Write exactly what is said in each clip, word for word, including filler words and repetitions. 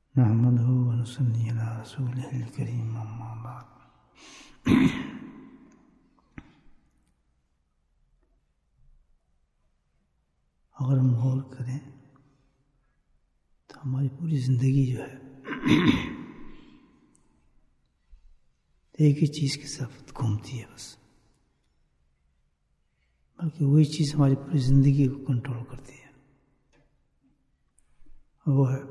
نحمده ونصلي على رسوله الكريم اما بعد. اگر ہم غور کریں تو ہماری پوری زندگی جو ہے ایک ہی چیز کے ساتھ گھومتی ہے بس، بلکہ وہی چیز ہماری پوری زندگی کو کنٹرول کرتی ہے، وہ ہے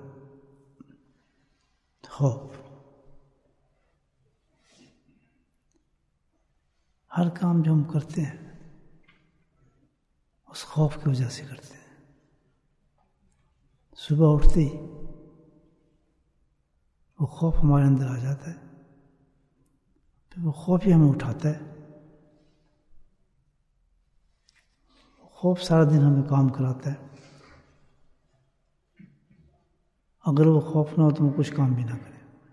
خوف. ہر کام جو ہم کرتے ہیں اس خوف کی وجہ سے کرتے ہیں. صبح اٹھتے ہی وہ خوف ہمارے اندر آ جاتا ہے، پھر وہ خوف ہی ہمیں اٹھاتا ہے. خوف سارا دن ہمیں کام کراتا ہے. اگر وہ خوف نہ ہو تو وہ کچھ کام بھی نہ کرے.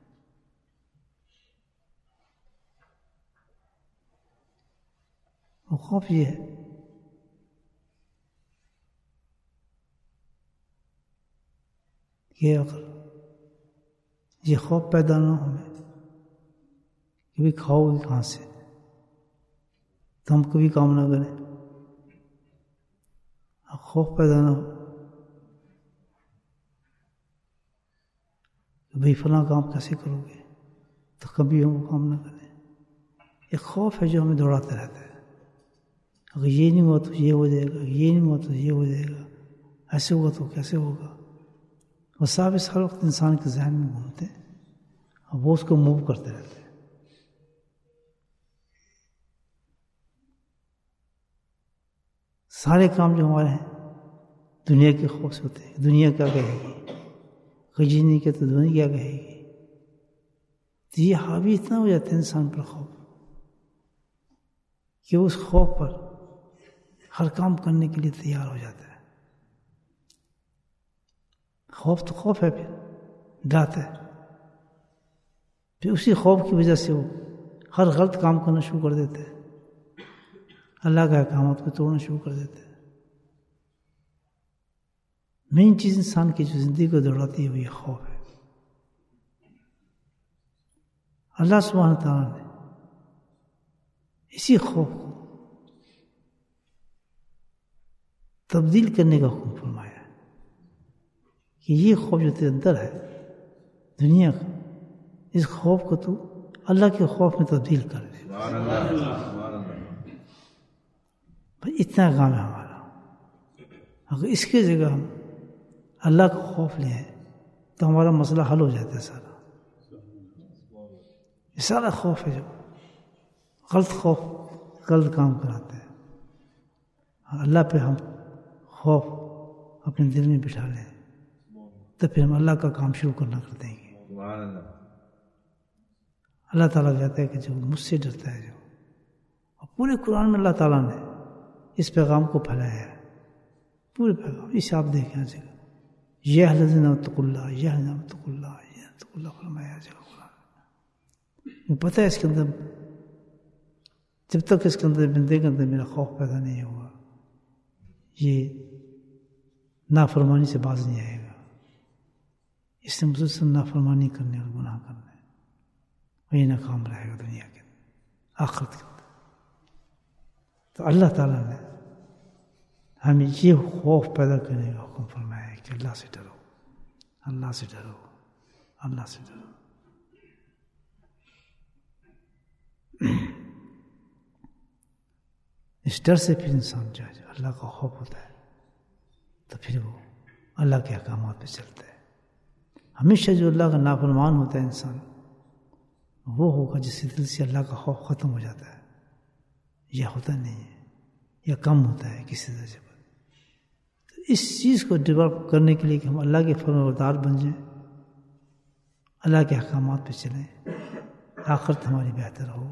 وہ خوف یہ ہے کہ اگر یہ خوف پیدا نہ ہو ہمیں کہ بھی کھاؤ گے کہاں سے، تو ہم کبھی کام نہ کریں. خوف پیدا نہ ہو کہ بھئی فلاں کام کیسے کرو گے، تو کبھی ہم وہ کام نہ کریں. ایک خوف ہے جو ہمیں دوڑاتا رہتا ہے. اگر یہ نہیں ہوا تو یہ ہو جائے گا، یہ نہیں ہوا تو یہ ہو جائے گا، ایسے ہوا تو کیسے ہوگا. وہ صاحب اس ہر وقت انسان کے ذہن میں گھومتے ہیں اور وہ اس کو موو کرتے رہتے ہیں. سارے کام جو ہمارے ہیں دنیا کے خوف سے ہوتے ہیں. دنیا کیا کہے گی، کہیں نہیں کہ تو دنیا کیا کہے گی. تو یہ حاوی اتنا ہو جاتا ہے انسان پر خوف کہ اس خوف پر ہر کام کرنے کے لیے تیار ہو جاتا ہے. خوف تو خوف ہے، پھر ڈراتا ہے. پھر اسی خوف کی وجہ سے وہ ہر غلط کام کرنا شروع کر دیتے ہیں، اللہ کے احکامات کو توڑنا شروع کر دیتے ہیں. مین چیز انسان کی جو زندگی کو دوڑاتی ہے وہ یہ خوف ہے. اللہ سبحانہ تعالیٰ نے اسی خوف کو تبدیل کرنے کا حکم فرمایا ہے کہ یہ خوف جو تیرے اندر ہے دنیا کا، اس خوف کو تو اللہ کے خوف میں تبدیل کر دے. بھائی اتنا کام ہے ہمارا. اگر اس کی جگہ ہم اللہ کا خوف لیں تو ہمارا مسئلہ حل ہو جاتا ہے. سارا یہ سارا خوف ہے جو غلط خوف غلط کام کراتا ہے. اللہ پہ ہم خوف اپنے دل میں بٹھا لیں تو پھر ہم اللہ کا کام شروع کرنا کر دیں گے. اللہ تعالیٰ کہتا ہے کہ جو مجھ سے ڈرتا ہے، جو اور پورے قرآن میں اللہ تعالیٰ نے اس پیغام کو پھیلایا ہے. پورے پیغام اسے آپ دیکھیں جگہ یہ الذین اتقوا اللہ، یہ الذین اتقوا اللہ، یہ اتقوا اللہ فرمایا جگہ قرآن. وہ پتہ ہے اس کے اندر جب تک اس کے اندر بندے کے اندر میرا خوف پیدا نہیں ہوا یہ نافرمانی سے باز نہیں آئے گا. اس سے مسلسل نافرمانی کرنے اور گناہ کرنے وہی ناکام رہے گا دنیا کے اندر آخرت کے اندر. تو اللہ تعالیٰ نے ہمیں یہ خوف پیدا کرنے کا حکم فرمایا ہے کہ اللہ سے ڈرو، اللہ سے ڈرو، اللہ سے ڈرو. اس ڈر سے پھر انسان جو ہے اللہ کا خوف ہوتا ہے تو پھر وہ اللہ کے احکامات پہ چلتا ہے. ہمیشہ جو اللہ کا نافرمان ہوتا ہے انسان وہ ہوگا جس کے دل سے اللہ کا خوف ختم ہو جاتا ہے. یہ ہوتا نہیں ہے یا کم ہوتا ہے کسی درجے پر. تو اس چیز کو ڈیولپ کرنے کے لیے کہ ہم اللہ کے فرمانبردار بن جائیں، اللہ کے احکامات پہ چلیں، آخرت ہماری بہتر ہو،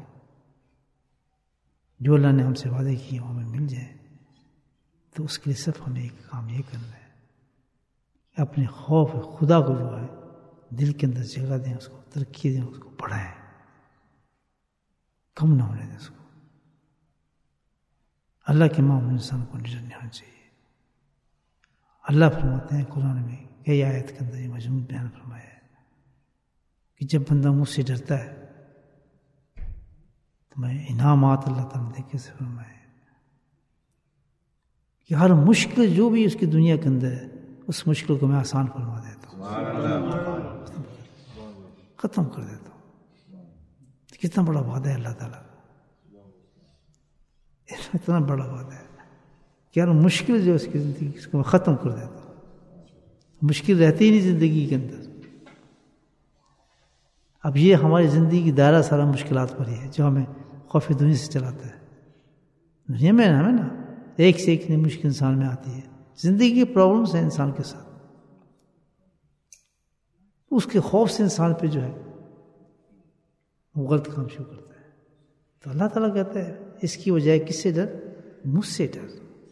جو اللہ نے ہم سے وعدے کیے وہ ہمیں مل جائے، تو اس کے لیے صرف ہمیں ایک کام یہ کرنا ہے کہ اپنے خوف خدا کو جو ہے دل کے اندر جگہ دیں، اس کو ترقی دیں، اس کو بڑھائیں، کم نہ ہونے دیں اس کو. اللہ کے معاملے انسان کو ڈر نہیں ہونا چاہیے. اللہ فرماتے ہیں قرآن میں کئی آیت کے اندر یہ مضمون بیان فرمایا ہے کہ جب بندہ مجھ سے ڈرتا ہے تو میں انعامات اللہ تعالیٰ نے دیکھے سے فرمائے کہ ہر مشکل جو بھی اس کی دنیا کے اندر ہے اس مشکل کو میں آسان فرما دیتا ہوں، ختم کر دیتا ہوں. کتنا بڑا وعدہ ہے اللہ تعالیٰ کا، اتنا بڑا وعدہ ہے کہ ہر مشکل جو اس کی زندگی اس کو میں ختم کر دیتا ہوں. مشکل رہتی ہی نہیں زندگی کے اندر. اب یہ ہماری زندگی کی دائرہ سارا مشکلات پر ہی ہے جو ہمیں خوف دنیا سے چلاتا ہے. دنیا میں ہمیں نا ایک سے ایک نئی مشکل انسان میں آتی ہے. زندگی کی پرابلمس ہیں انسان کے ساتھ، اس کے خوف سے انسان پہ جو ہے وہ غلط کام شروع کرتا ہے. تو اللہ تعالیٰ کہتا ہے اس کی وجہ کس سے ڈر؟ مجھ سے ڈر،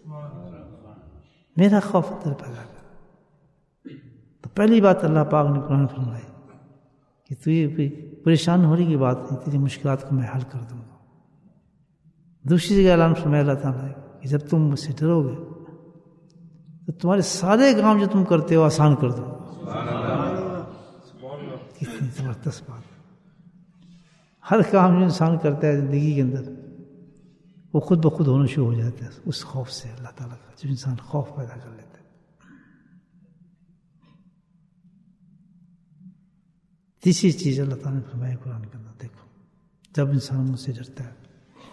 میرا خوف در پیدا کر. تو پہلی بات اللہ پاک نے قرآن فرمائی کہ تو یہ پریشان ہونے کی بات نہیں، تیری مشکلات کو میں حل کر دوں گا. دوسری جگہ اعلان فرمایا اللہ تعالیٰ نے کہ جب تم مجھ سے ڈرو گے تو تمہارے سارے کام جو تم کرتے ہو آسان کر دو. کتنی زبردست بات. ہر کام جو انسان کرتا ہے زندگی کے اندر وہ خود بخود ہونا شروع ہو جاتا ہے اس خوف سے اللہ تعالیٰ کا، جب انسان خوف پیدا کر لیتا ہے. تیسری چیز اللہ تعالیٰ نے فرمایا قرآن کے اندر، دیکھو جب انسان مجھ سے ڈرتا ہے،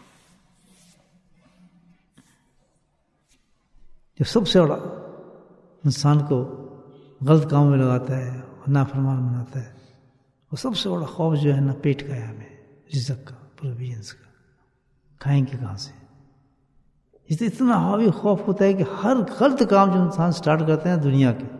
جو سب سے بڑا انسان کو غلط کاموں میں لگاتا ہے اور نافرمان بناتا ہے، وہ سب سے بڑا خوف جو ہے نا پیٹ کا ہے، ہمیں رزق کا، پروویژنس کا، کھائیں گے کہاں سے. اس سے اتنا حاوی خوف ہوتا ہے کہ ہر غلط کام جو انسان سٹارٹ کرتے ہیں دنیا کے،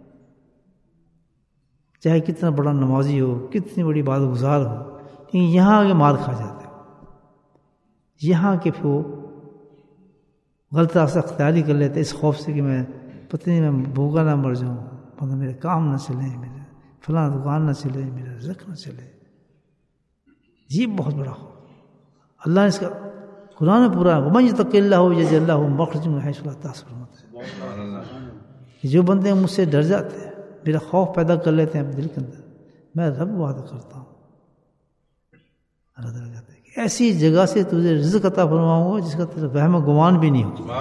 چاہے کتنا بڑا نمازی ہو، کتنی بڑی بات گزار ہو، لیکن یہاں آگے مار کھا جاتے ہو. یہاں کے پھر وہ غلط راستہ اختیاری کر لیتے اس خوف سے کہ میں پتہ نہیں میں بھوکا نہ مر جاؤں، مطلب میرے کام نہ چلے، میرے فلاں دکان نہ چلے، میرا رزق نہ چلے. یہ بہت بڑا خوف اللہ نے اس کا قرآن میں پورا ہے. وَمَن يَتَّقِ اللَّهَ يَجْعَل لَهُ مَخْرَجًا مِنْ حَيْثُ لَا يَحْتَسِبُ. جو بندے مجھ سے ڈر جاتے ہیں، میرا خوف پیدا کر لیتے ہیں اپنے دل کے اندر، میں رب وعدہ کرتا ہوں، اللہ تعالیٰ کہتے ہیں کہ ایسی جگہ سے تجھے رزق عطا فرماؤں گا جس کا تیرا وہم و گمان بھی نہیں ہو.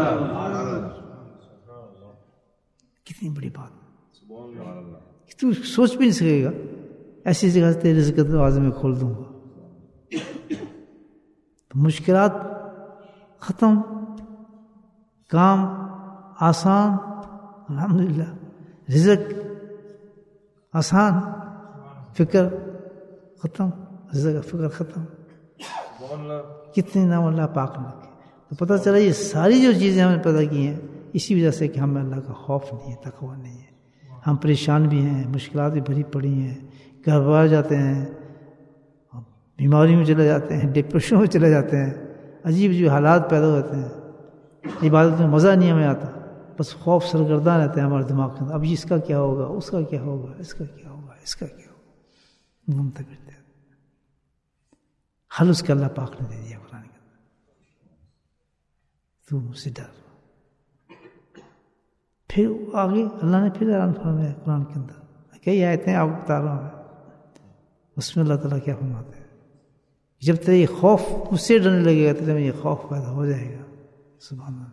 کتنی بڑی بات کہ تو سوچ بھی نہیں سکے گا، ایسی جگہ سے تیرے رزق کے دروازے میں کھول دوں گا. مشکلات ختم، کام آسان، الحمدللہ، رزق آسان، فکر ختم، رزق فکر ختم. کتنے نام اللہ پاک نے رکھے. تو پتہ چلا یہ ساری جو چیزیں ہم نے پیدا کی ہیں اسی وجہ سے کہ ہمیں اللہ کا خوف نہیں ہے، تقویٰ نہیں ہے. ہم پریشان بھی ہیں، مشکلات بھی بھری پڑی ہیں، گھر بار جاتے ہیں، بیماری میں چلے جاتے ہیں، ڈپریشن میں چلے جاتے ہیں، عجیب عجیب حالات پیدا ہوتے ہیں، عبادت میں مزہ نہیں ہمیں آتا، بس خوف سرگرداں رہتے ہیں ہمارے دماغ کے اندر. اب اس کا کیا ہوگا، اس کا کیا ہوگا، اس کا کیا ہوگا، اس کا کیا ہوگا، گھومتے پھرتے ہیں. حل اس کا اللہ پاک نے دے دیا قرآن کے اندر، تو مجھ سے ڈر. پھر آگے اللہ نے پھر اعلان فرمایا قرآن کے اندر، کئی آیتیں آپ بتا رہا ہوں، اس میں اللہ تعالیٰ کیا فرماتے ہیں، جب تیرے یہ خوف مجھ سے ڈرنے لگے گا تیرے میں یہ خوف پیدا ہو جائے گا. سبحان اللہ.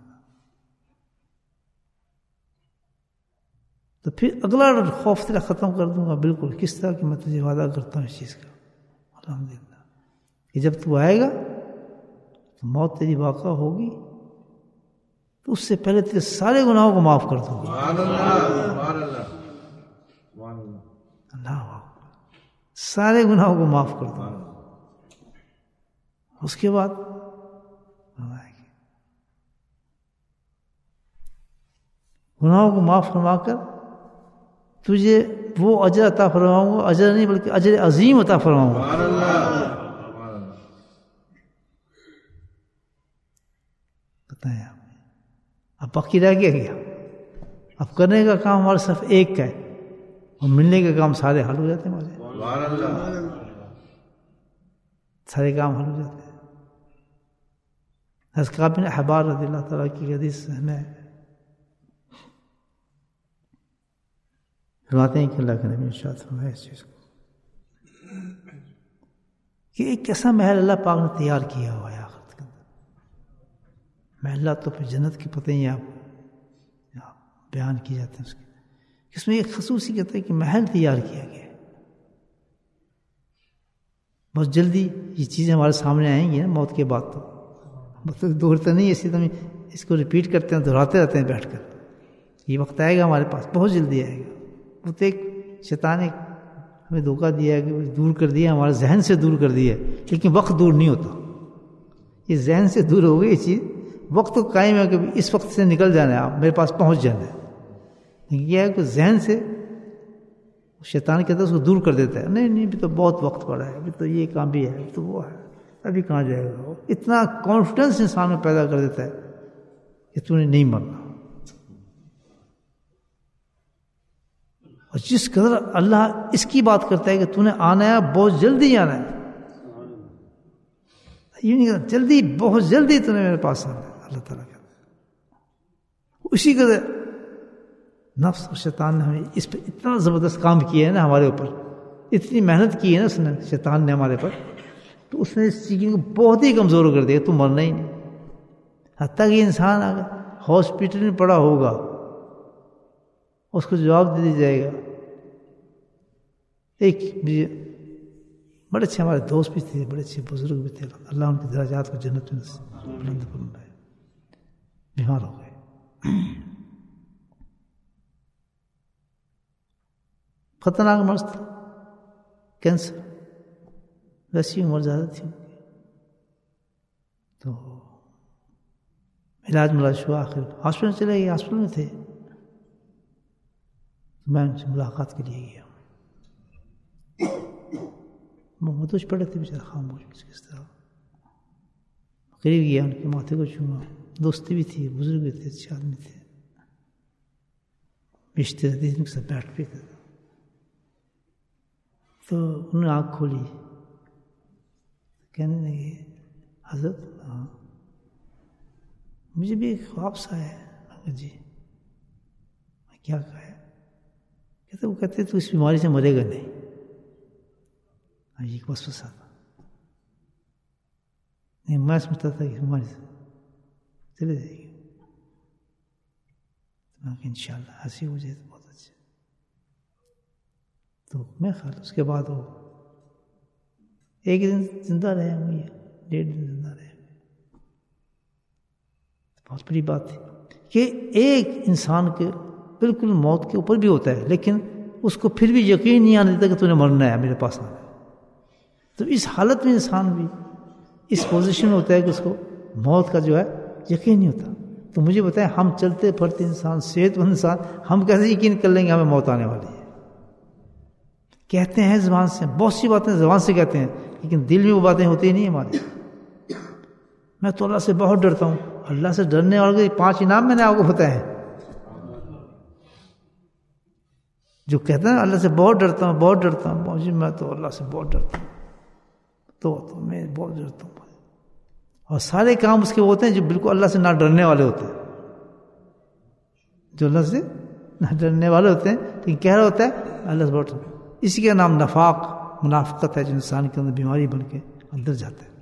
تو پھر اگلا خوف تیرا ختم کر دوں گا بالکل. کس طرح کہ میں تجھے وعدہ کرتا ہوں اس چیز کا، الحمدللہ، کہ جب تو آئے گا تو موت تیری واقع ہوگی تو اس سے پہلے تیرے سارے گناہوں کو معاف کر دوں گا. اللہ سارے گناہوں کو معاف کر دوں گا. اس کے بعد گناہوں کو معاف فرما کر تجھے وہ اجر عطا فرماؤں گا، اجر نہیں بلکہ اجر عظیم عطا فرماؤں گا. بتائیں آپ اب باقی رہ گیا کیا؟ اب کرنے کا کام ہمارے صرف ایک کا ہے اور ملنے کا کام سارے حل ہو جاتے ہیں. ہمارے سارے کام حل ہو جاتے ہیں. حضرت کعب بن احبار رضی اللہ تعالیٰ کی حدیث میں فرماتے ہیں کہ اللہ کے نبی ارشاد فرمایا اس چیز کو کہ ایک ایسا محل اللہ پاک نے تیار کیا ہوا ہے آخرت کے اندر. محلات تو پھر جنت کی پتہ ہی آپ بیان کی جاتے ہیں اس کے، اس میں ایک خصوصیت ہے کہ محل تیار کیا گیا ہے. بہت جلدی یہ چیزیں ہمارے سامنے آئیں گی نا موت کے بعد، تو مطلب دورتا نہیں اسی طرح اس کو ریپیٹ کرتے ہیں، دہراتے رہتے ہیں بیٹھ کر. یہ وقت آئے گا ہمارے پاس، بہت جلدی آئے گا. وہ تو ایک شیطان ایک ہمیں دھوکہ دیا ہے کہ دور کر دیا، ہمارے ذہن سے دور کر دیا ہے، لیکن وقت دور نہیں ہوتا. یہ ذہن سے دور ہو گئی یہ چیز، وقت تو قائم ہے کہ اس وقت سے نکل جانا ہے، آپ میرے پاس پہنچ جانا ہے. یہ ہے کہ ذہن سے شیطان کہتا ہے اس کو دور کر دیتا ہے. نہیں نہیں ابھی تو بہت وقت پڑا ہے، ابھی تو یہ کام بھی ہے، ابھی تو وہ ہے، ابھی کہاں جائے گا. اتنا کانفیڈنس انسان میں پیدا کر دیتا ہے کہ تو نے نہیں مرنا. اور جس قدر اللہ اس کی بات کرتا ہے کہ تو نے آنا ہے، بہت جلدی آنا ہے، یہ نہیں کہتا جلدی، بہت جلدی تو نے میرے پاس آنا ہے. اللہ تعالیٰ کہتا ہے. اسی قدر نفس اور شیطان نے ہمیں اس پہ اتنا زبردست کام کیا ہے نا، ہمارے اوپر اتنی محنت کی ہے نا اس نے، شیطان نے ہمارے پر، تو اس نے اس چیز کو بہت ہی کمزور کر دیا. تو مرنا ہی نہیں. حتیٰ کہ انسان اگر ہاسپٹل میں پڑا ہوگا اس کو جواب دے دیا جائے گا. ایک بڑے اچھے ہمارے دوست بھی تھے، بڑے اچھے بزرگ بھی تھے، اللہ ان کے درجات کو جنت میں بلند فرمائے. بیمار ہو گئے، خطرناک مرض تھا، کینسر. ویسی عمر زیادہ تھی تو علاج ملاج ہوا، آخر ہاسپٹل چلے گئے. ہاسپٹل میں تھے، میں ان سے ملاقات کے لیے گیا. متوج پڑے تھے بیچارہ، خاموش کس طرح. قریب گیا، ان کے ماتھے کو چھوما. دوستی بھی تھی، بزرگ بھی تھے، اچھے آدمی تھے، بیچتے رہتے ان کے ساتھ بیٹھ پہ تھے. تو انہوں نے آنکھ کھولی، کہنے لگے حضرت ہاں مجھے بھی ایک خواب سا ہے. جی میں کیا کہا ہے؟ کہتے وہ کہتے تو اس بیماری سے مرے گا نہیں. یہ وسوسہ تھا، نہیں میں سمجھتا تھا کہ بیماری سے چلے جائے گی. ان شاء اللہ ایسی ہو جائے تو بہت اچھا. تو میں خیال اس کے بعد وہ ایک دن زندہ رہے ہوں گے، ڈیڑھ دن زندہ رہے. بہت بڑی بات تھی کہ ایک انسان کے بالکل موت کے اوپر بھی ہوتا ہے، لیکن اس کو پھر بھی یقین نہیں آنے دیتا کہ تو نے مرنا ہے، میرے پاس آنا ہے. تو اس حالت میں انسان بھی اس پوزیشن ہوتا ہے کہ اس کو موت کا جو ہے یقین نہیں ہوتا. تو مجھے بتائیں ہم چلتے پھرتے انسان، صحت مند انسان، ہم کیسے یقین کر لیں گے ہمیں موت آنے والی ہے؟ کہتے ہیں زبان سے، بہت سی باتیں زبان سے کہتے ہیں، لیکن دل میں وہ باتیں ہوتی نہیں ہمارے. میں تو اللہ سے بہت ڈرتا ہوں. اللہ سے ڈرنے والے پانچ انعام میں نے آپ کو بتایا ہے. جو کہتے ہیں اللہ سے بہت ڈرتا ہوں، بہت ڈرتا ہوں، جی میں تو اللہ سے بہت ڈرتا ہوں، تو تو میں بہت ڈرتا ہوں. اور سارے کام اس کے ہوتے ہیں جو بالکل اللہ سے نہ ڈرنے والے ہوتے ہیں، جو اللہ سے نہ ڈرنے والے ہوتے ہیں، لیکن کہہ رہا ہوتا ہے اللہ سے بہت ڈرتا. اسی کا نام نفاق، منافقت ہے، جو انسان کے اندر بیماری بن کے اندر جاتا ہے.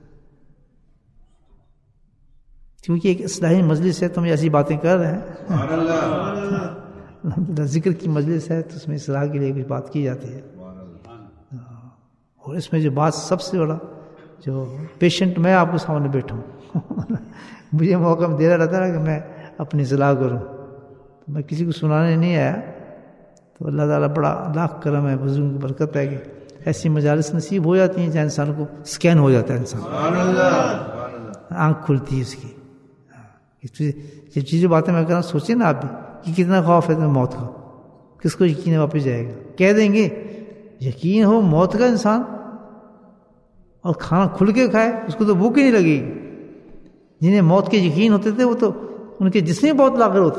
کیونکہ ایک اصلاحی مجلس ہے تو ہم ایسی باتیں کر رہے ہیں، الحمدللہ ذکر کی مجلس ہے تو اس میں اصلاح کے لیے کچھ بات کی جاتی ہے. اور اس میں جو بات سب سے بڑا جو پیشنٹ میں آپ کے سامنے بیٹھا ہوں مجھے موقع دے رہا رہتا ہے کہ میں اپنی اصلاح کروں. میں کسی کو سنانے نہیں آیا. تو اللہ تعالیٰ بڑا لاکھ کرم ہے، بزرگوں کی برکت ہے کہ ایسی مجالس نصیب ہو جاتی ہیں جہاں انسان کو سکین ہو جاتا ہے، انسان آنکھ کھلتی ہے اس کی. یہ چیزیں باتیں میں کہہ رہا ہوں، سوچیں نا آپ بھی کہ کتنا خوف ہے موت کا. کس کو یقین ہے واپس جائے گا؟ کہہ دیں گے یقین ہو موت کا انسان اور کھانا کھل کے کھائے، اس کو تو بھوک ہی نہیں لگے گی. جنہیں موت کے یقین ہوتے تھے وہ تو ان کے جسم بہت لاغر ہوتے،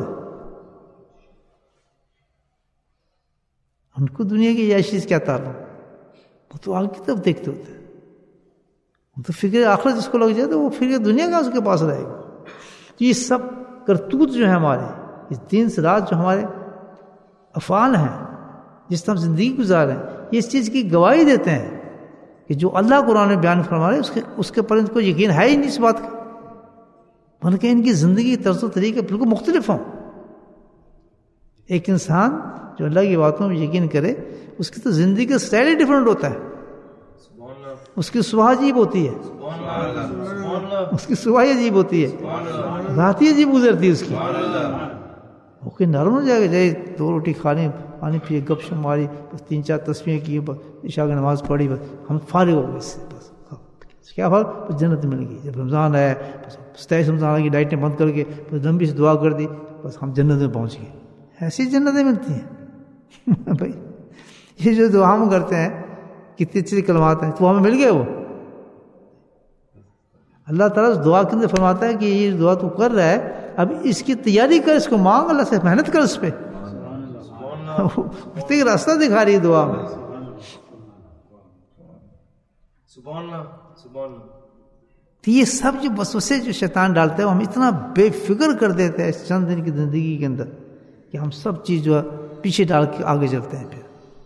ان کو دنیا کی عیاشی سے کیا تعلق؟ وہ تو آگے کی طرف دیکھتے ہوتے، وہ تو فکر آخرت جس کو لگ جائے تو وہ فکر دنیا کا اس کے پاس رہے گا. یہ سب کرتوت جو ہے ہمارے، اس دن سے رات جو ہمارے افعال ہیں، جس طرح ہم زندگی گزار رہے ہیں، یہ اس چیز کی گواہی دیتے ہیں کہ جو اللہ قرآن میں بیان فرما رہے اس کے اس کے پر ان کو یقین ہے ہی نہیں اس بات کا، بلکہ ان کی زندگی طرز و طریقے بالکل مختلف ہوں. ایک انسان جو اللہ کی باتوں میں یقین کرے اس کی تو زندگی کا اسٹائل ہی ڈفرینٹ ہوتا ہے. اس کی صبح عجیب ہوتی ہے، اس کی صبح عجیب ہوتی ہے، رات ہی عجیب گزرتی ہے اس کی. وہ کہ نرم ہو جائے گا، جائے دو روٹی کھانے پانی پیے گپ شپ ماری بس تین چار تسبیحیں کی بس عشاء کی نماز پڑھی بس ہم فارغ ہو گئے اس سے. بس کیا فارغ؟ بس جنت مل گئی. جب رمضان آیا بس ستائیس رمضان کی لائٹیں بند کر کے بس لمبی سے دعا کر دی بس ہم جنت میں پہنچ گئے. ایسی جنتیں ملتی ہیں بھائی. یہ جو دعا ہم کرتے ہیں کتنی اچھی کلمات ہیں تو ہمیں مل گئے. وہ اللہ تعالیٰ اس دعا کے اندر فرماتا ہے کہ یہ دعا تو کر رہا ہے، اب اس کی تیاری کر، اس کو مانگ، اللہ سے محنت کر اس پہ. ایک راستہ دکھا رہی ہے دعا میں. تو یہ سب جو وسوسے جو شیطان ڈالتے ہیں وہ ہم اتنا بے فکر کر دیتے ہیں اس چند دن کی زندگی کے اندر کہ ہم سب چیز جو ہے پیچھے ڈال کے آگے چلتے ہیں. پھر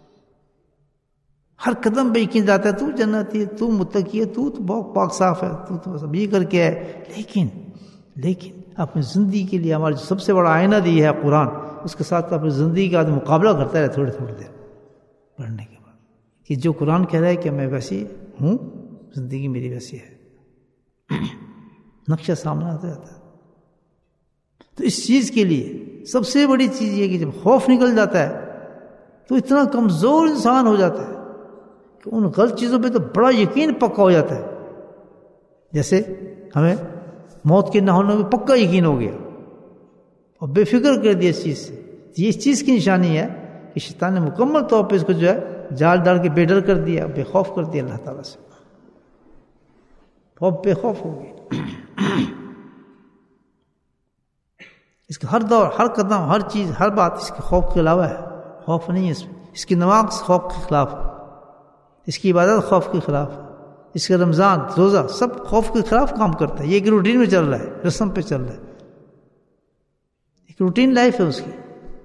ہر قدم پہ یقین جاتا ہے تو جنتی ہے، تو متقی ہے، تو تو بہت پاک صاف ہے، تو تو سب یہ کر کے ہے. لیکن لیکن اپنی زندگی کے لیے ہمارا جو سب سے بڑا آئینہ دی ہے قرآن، اس کے ساتھ اپنی زندگی کا آدمی مقابلہ کرتا ہے تھوڑی تھوڑی دیر پڑھنے کے بعد کہ جو قرآن کہہ رہا ہے کہ میں ویسی ہوں، زندگی میری ویسی ہے. نقشہ سامنے آتا جاتا ہے. تو اس چیز کے لیے سب سے بڑی چیز یہ کہ جب خوف نکل جاتا ہے تو اتنا کمزور انسان ہو جاتا ہے کہ ان غلط چیزوں پہ تو بڑا یقین پکا ہو جاتا ہے. جیسے ہمیں موت کے نہ ہونے میں پکا یقین ہو گیا اور بے فکر کر دیا اس چیز سے. یہ اس چیز کی نشانی ہے کہ شیطان نے مکمل طور پہ اس کو جو ہے جال ڈال کے بے ڈر کر دیا، بے خوف کر دیا اللہ تعالیٰ سے. بہت بے خوف ہو گئی. اس کا ہر دور، ہر قدم، ہر چیز، ہر بات اس کے خوف کے علاوہ ہے. خوف نہیں ہے اس میں. اس کی نماز خوف کے خلاف، اس کی عبادت خوف کے خلاف، اس کا رمضان روزہ سب خوف کے خلاف کام کرتا ہے. یہ ایک روٹین میں چل رہا ہے، رسم پہ چل رہا ہے، ایک روٹین لائف ہے اس کی.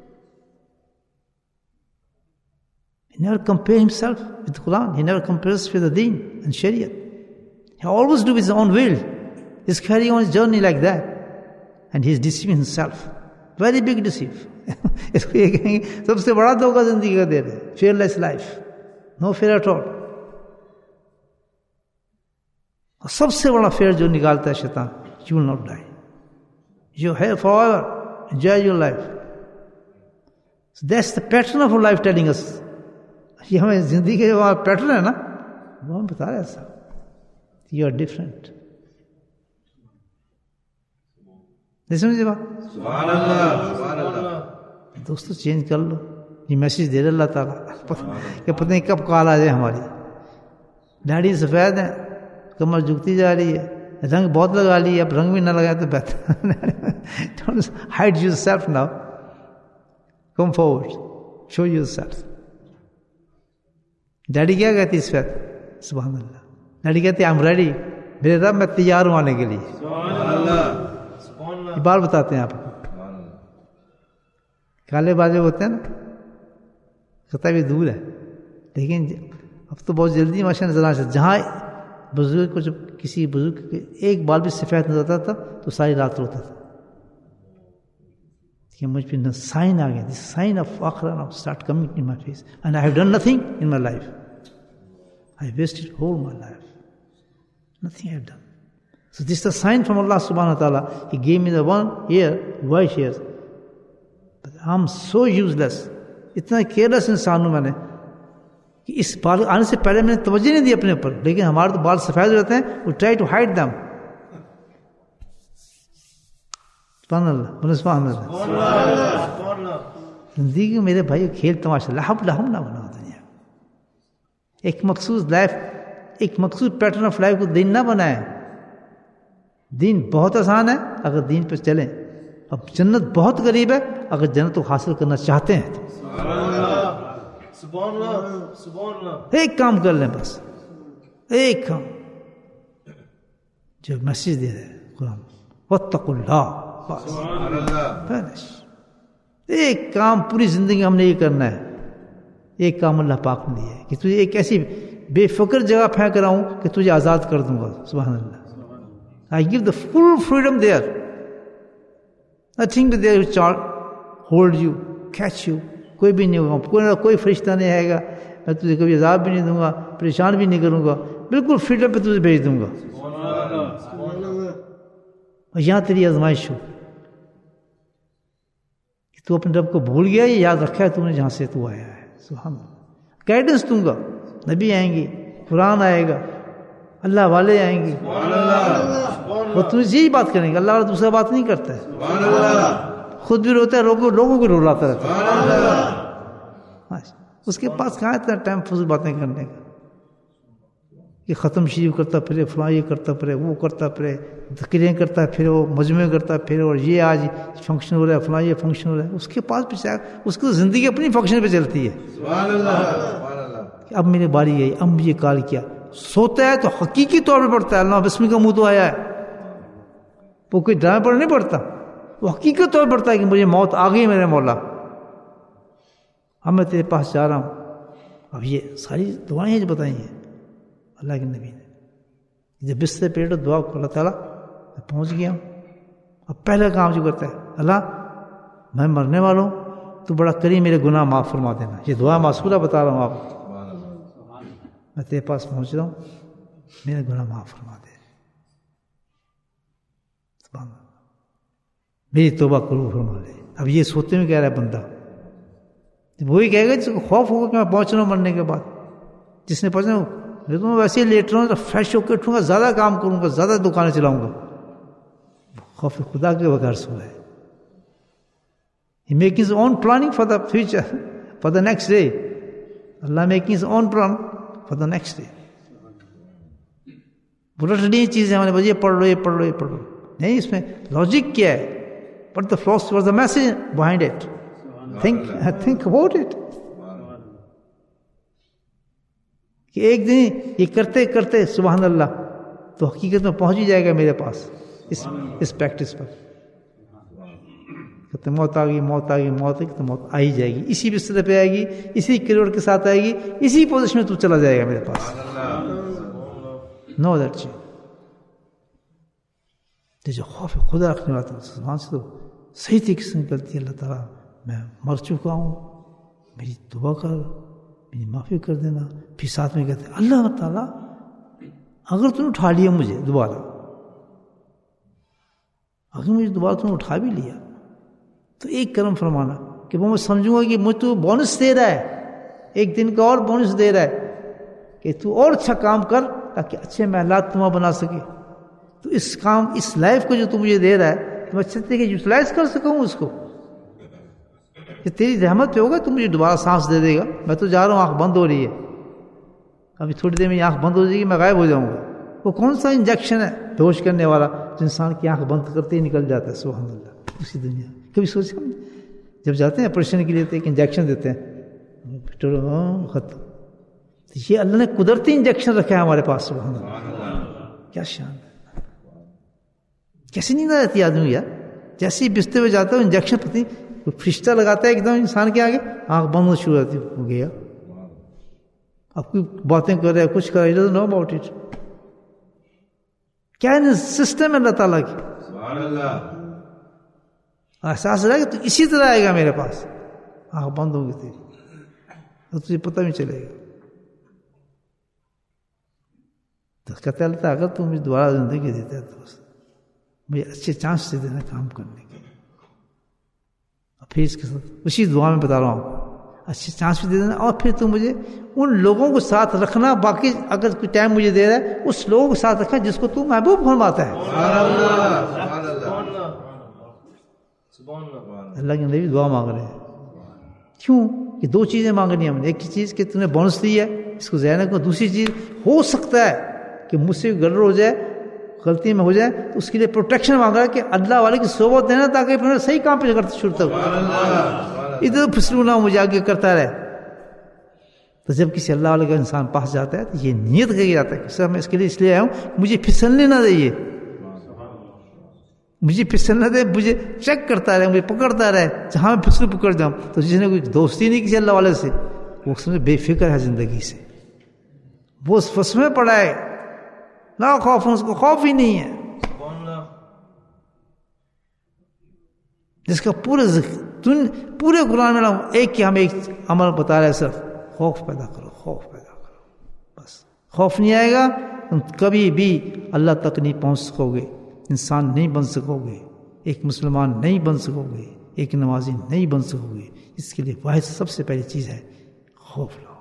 He never compares himself with the Quran. He never compares with the Deen and Shariah. He always do his own will. He's carrying on his journey like that. And he's deceiving himself. Very big deceive. اس کو یہ کہیں گے سب سے بڑا دھوکہ زندگی کا دے رہے ہیں. Fearless life. No fear at all. اور سب سے بڑا fear جو نکالتا ہے شیطان, you will not die. You're here forever. Enjoy your life. So that's the pattern of our life telling us. یہ ہمیں زندگی کے جو پیٹرن ہے نا وہ ہم بتا رہے ہیں سب. You are different. نہیں سمجھے بات؟ سبحان اللہ سبحان اللہ. دوستو چینج کر لو. یہ میسج دے رہے اللہ تعالیٰ کہ پتہ نہیں کب کال آ جائے ہماری. داڑھی سفید ہے, کمر جھکتی جا رہی ہے, رنگ بہت لگا لی, اب رنگ بھی نہ لگائے تو بہتر. Don't hide yourself now. Come forward. Show yourself. Daddy کیا کہتی اس وقت؟ سبحان اللہ. ڈیڈی کہتی آئی ایم ریڈی. میرے رب میں تیار ہوں آنے کے لیے. یہ بات بتاتے ہیں آپ کو. کالے بازے ہوتے ہیں نا, خطہ بھی دور ہے, لیکن اب تو بہت جلدی ماشاء اللہ نظر. جہاں بزرگ کو جب کسی بزرگ کے ایک بال بھی سفید نظر آتا تھا تو ساری رات روتا تھا کہ مجھ پہ سائن آ گیا. دس سائن آف فخر now start coming in my face and I have done nothing in my life. I wasted whole my life. Nothing I have done. So this is a sign from Allah subhanahu wa ta'ala. He gave me the one ear, white hairs. But I'm so useless. اتنا careless انسان ہوں میں نے کہ اس بال آنے سے پہلے میں نے توجہ نہیں دی اپنے اوپر, لیکن ہمارے تو بال سفید ہو جاتے ہیں. We try to hide them. سبحان اللہ بولے سبحان اللہ. زندگی میرے بھائی کھیل تماشا لہم لہم نہ بنا دنیا. ایک مخصوص لائف, ایک مخصوص پیٹرن آف لائف کو دین نہ بنائے. دین بہت آسان ہے اگر دین پہ چلیں. اب جنت بہت قریب ہے اگر جنت کو حاصل کرنا چاہتے ہیں تو ایک کام کر لیں, بس ایک کام جو میسج دے رہے ہیں قرآن, واتقوا اللہ. بس ایک کام پوری زندگی ہم نے یہ کرنا ہے. ایک کام اللہ پاک نے دیا ہے کہ تجھے ایک ایسی بے فکر جگہ پھینک رہا ہوں کہ تجھے آزاد کر دوں گا. سبحان اللہ. I give the full freedom there. Nothing there will charge, hold you, catch you. کوئی بھی نہیں ہوگا, کوئی کوئی فرشتہ نہیں آئے گا, میں تجھے کبھی عذاب بھی نہیں دوں گا, پریشان بھی نہیں کروں گا, بالکل فریڈم پہ تجھے بھیج دوں گا. اور یہاں تیری آزمائش ہو کہ تو اپنے رب کو بھول گیا, یہ یاد رکھا ہے تو نے جہاں سے تو آیا ہے. سبحان اللہ. گائیڈنس دوں گا, نبی آئیں گے, قرآن آئے گا, اللہ والے آئیں گے, وہ تجھے یہی بات کریں گے. اللہ والا دوسرا بات نہیں کرتا ہے, خود بھی روتا ہے, لوگوں لوگوں کو رلاتا رہتا ہے. اس کے پاس کہاں اتنا ٹائم فضول باتیں کرنے کا, یہ ختم شریف کرتا پھرے, فلاں یہ کرتا پھرے, وہ کرتا پھرے, تقریریں کرتا پھر, وہ مجمع کرتا پھر, اور یہ آج فنکشن ہو رہا ہے, فلاں یہ فنکشن ہو رہا ہے. اس کے پاس بھی اس کی زندگی اپنی فنکشن پہ چلتی ہے. اب میری باری ہے, اب یہ کال کیا. سوتا ہے تو حقیقی طور پہ پڑھتا ہے اللہ بسم کا منہ تو آیا ہے, وہ کوئی ڈرامے پر نہیں پڑھتا, وہ حقیقت طور پڑھتا ہے کہ مجھے موت آ گئی میرے مولا, اب میں تیرے پاس جا رہا ہوں. اب یہ ساری دعائیں ہیں جو بتائی ہیں اللہ کے نبی نے. جب بستر پہ لیٹو دعا کو, اللہ تعالیٰ میں پہنچ گیا ہوں. اب پہلا کام جو کرتا ہے, اللہ میں مرنے والا ہوں, تو بڑا کریم میرے گناہ معاف فرما دینا. یہ دعا معصورہ بتا رہا ہوں آپ, میں تیرے پاس پہنچ رہا ہوں, میرے گناہ معاف فرما دے, میری توبہ قبول فرما دے. اب یہ سوتے میں کہہ رہا ہے بندہ, وہی کہے گا جس کو خوف ہوگا کہ میں پہنچ رہا ہوں مرنے کے بعد. جس نے پہنچنا میں تو ویسے ہی لیٹ رہا ہوں, تو فریش ہو کے اٹھوں گا, زیادہ کام کروں گا, زیادہ دکانیں چلاؤں گا. خوف خدا کے بغیر سو ہے. He making his own planning for the future, for the next day. Allah making his own plan for the next day. بلٹ نہیں چیزیں ہمارے بجے پڑھ لو, یہ پڑھ لو, یہ پڑھ لو نہیں. اس میں لاجک کیا ہے, but the philosophy was the message behind it. Think, think about it. کہ ایک دن یہ کرتے کرتے سبحان اللہ تو حقیقت میں پہنچ ہی جائے گا میرے پاس اس اس پریکٹس پر. کہ موت آ گئی, موت آ گئی, موت آ گئی, تو موت آ ہی جائے گی. اسی بستر پہ آئے گی, اسی کریڈ کے ساتھ آئے گی, اسی پوزیشن میں تو چلا جائے گا میرے پاس. نو ادر چیز. جو خوف خدا رکھنے والا زبان سے تو صحیح طریقے سے نکلتی ہے. اللہ تعالیٰ میں مر چکا ہوں, میری دعا کر, میری معافی کر دینا. پھر ساتھ میں کہتے ہیں اللہ تعالیٰ اگر تم نے اٹھا لیا مجھے دوبارہ, اگر مجھے دوبارہ تم نے اٹھا بھی لیا تو ایک کرم فرمانا کہ وہ میں سمجھوں گا کہ مجھ تو بونس دے رہا ہے, ایک دن کا اور بونس دے رہا ہے کہ تو اور اچھا کام کر تاکہ اچھے محلات تمہیں بنا سکے. تو اس کام, اس لائف کو جو تو مجھے دے رہا ہے, تو میں اچھے طریقے یوٹیلائز کر سکوں اس کو. کہ تیری رحمت پہ ہوگا تو مجھے دوبارہ سانس دے دے گا. میں تو جا رہا ہوں, آنکھ بند ہو رہی ہے, ابھی تھوڑی دیر میں آنکھ بند ہو جائے گی, میں غائب ہو جاؤں گا. وہ کون سا انجیکشن ہے بیہوش کرنے والا جو انسان کی آنکھ بند کرتے ہی نکل جاتا ہے. سبحان اللہ. اسی دنیا کبھی سوچا ہم جب جاتے ہیں آپریشن کے لیے تو ایک انجیکشن دیتے ہیں, ختم. یہ اللہ نے قدرتی انجیکشن رکھا ہے ہمارے پاس. سبحان اللہ, کیا شان ہے. کیسی نیند آ جاتی ہے آدمی یار, جیسے ہی بستر پہ جاتا ہے انجیکشن پتہ نہیں فرشتہ لگاتا ہے ایک دم انسان کے آگے, آنکھ بند ہو شروع ہوتی ہو گیا. اب کوئی باتیں کر رہے ہیں, کچھ کر رہے ہیں, نو اباؤٹ اٹ. کیا سسٹم ہے اللہ تعالیٰ کی. احساس رہا کہ تو اسی طرح آئے گا میرے پاس, آنکھ بند ہوگی تیری, اور تجھے پتہ بھی چلے گا. تو کہتا ہے اگر تم مجھے دوبارہ زندگی دیتا ہے تو بس مجھے اچھے چانس دے دینا کام کرنے کے. اور پھر اس کے ساتھ اسی دعا میں بتا رہا ہوں, اچھے چانس بھی دے دینا, اور پھر تم مجھے ان لوگوں کو ساتھ رکھنا, باقی اگر کوئی ٹائم مجھے دے رہا ہے اس لوگوں کو ساتھ رکھنا جس کو تو محبوب فرماتا ہے. اللہ کے نبی دعا مانگ رہے ہیں. کیوں کہ دو چیزیں مانگنی ہم نے. ایک چیز کہ تم نے بونس دی ہے, اس کو ضائع نہ کرو. دوسری چیز ہو سکتا ہے کہ مجھ سے گڑبڑ ہو جائے, غلطی میں ہو جائے, تو اس کے لیے پروٹیکشن مانگ رہا ہے کہ اللہ والے کی صحبت دینا تاکہ پھر صحیح کام پہ کرتے شروع تک ادھر پھسلو نہ مجھے آگے کرتا رہے. تو جب کسی اللہ والے کا انسان پاس جاتا ہے تو یہ نیت کہی جاتا ہے کہ سر میں اس کے لیے اس لیے آیا ہوں, مجھے پھسلنے نہ دے, مجھے پھسلنے دے, مجھے چیک کرتا رہے, مجھے پکڑتا رہے, جہاں میں پھسلو پکڑ جاؤں. تو جس نے کوئی دوستی نہیں کسی اللہ والے سے, وہ سمجھے بے فکر ہے زندگی سے, وہ اس فس میں پڑا ہے، لا خوف، اس کو خوف ہی نہیں ہے. جس کا پورے پورے قرآن میں ایک کی ہم ایک عمل بتا رہے ہیں، صرف خوف پیدا کرو، خوف پیدا کرو. بس خوف نہیں آئے گا تم کبھی بھی اللہ تک نہیں پہنچ سکو گے، انسان نہیں بن سکو گے، ایک مسلمان نہیں بن سکو گے، ایک نمازی نہیں بن سکو گے. اس کے لیے واحد سب سے پہلی چیز ہے خوف لاؤ.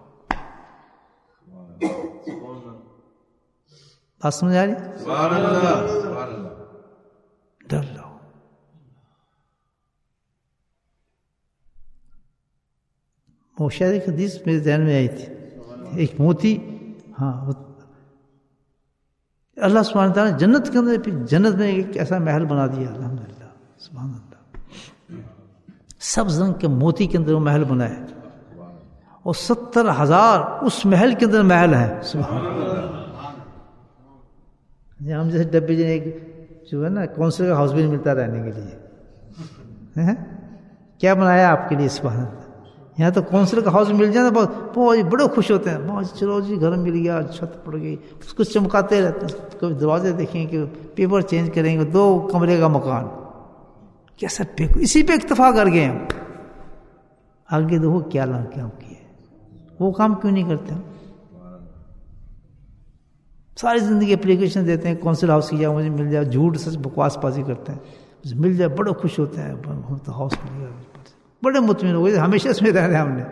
بات سمجھ آ رہی؟ ڈر لاؤ. وہ شاید ایک حدیث میرے ذہن میں آئی تھی، ایک موتی، ہاں اللہ سبحانہ تعالیٰ نے جنت کے اندر، جنت میں ایک ایسا محل بنا دیا، الحمدللہ سبحان اللہ، سبز رنگ کے موتی کے اندر وہ محل بنا ہے، اور ستر ہزار اس محل کے اندر محل ہے. سبحان اللہ. ہم جیسے ڈبے جن ایک جو ہے نا کونسل کا ہاؤس بھی ملتا رہنے کے لیے، کیا بنایا آپ کے لیے سبحان اللہ. یہاں تو کونسل کا ہاؤس مل جائے بہت بہت بڑے خوش ہوتے ہیں، بہت چلو جی گھر مل گیا، چھت پڑ گئی، اس کو چمکاتے رہتے ہیں. کبھی دروازے دیکھیں کہ پیپر چینج کریں گے، دو کمرے کا مکان، کیسا پہ اسی پہ اکتفا کر گئے ہم. آگے دیکھو کیا لام کیا کیا، وہ کام کیوں نہیں کرتے؟ ساری زندگی اپلیکیشن دیتے ہیں کونسل ہاؤس کی، جائے مجھے مل جائے، جھوٹ سچ بکواس بازی کرتے ہیں، مل جائے بڑے خوش ہوتے ہیں، ہم تو ہاؤس مل گیا، بڑے مطمئن ہو گئے، ہمیشہ اس میں رہ رہے ہم نے.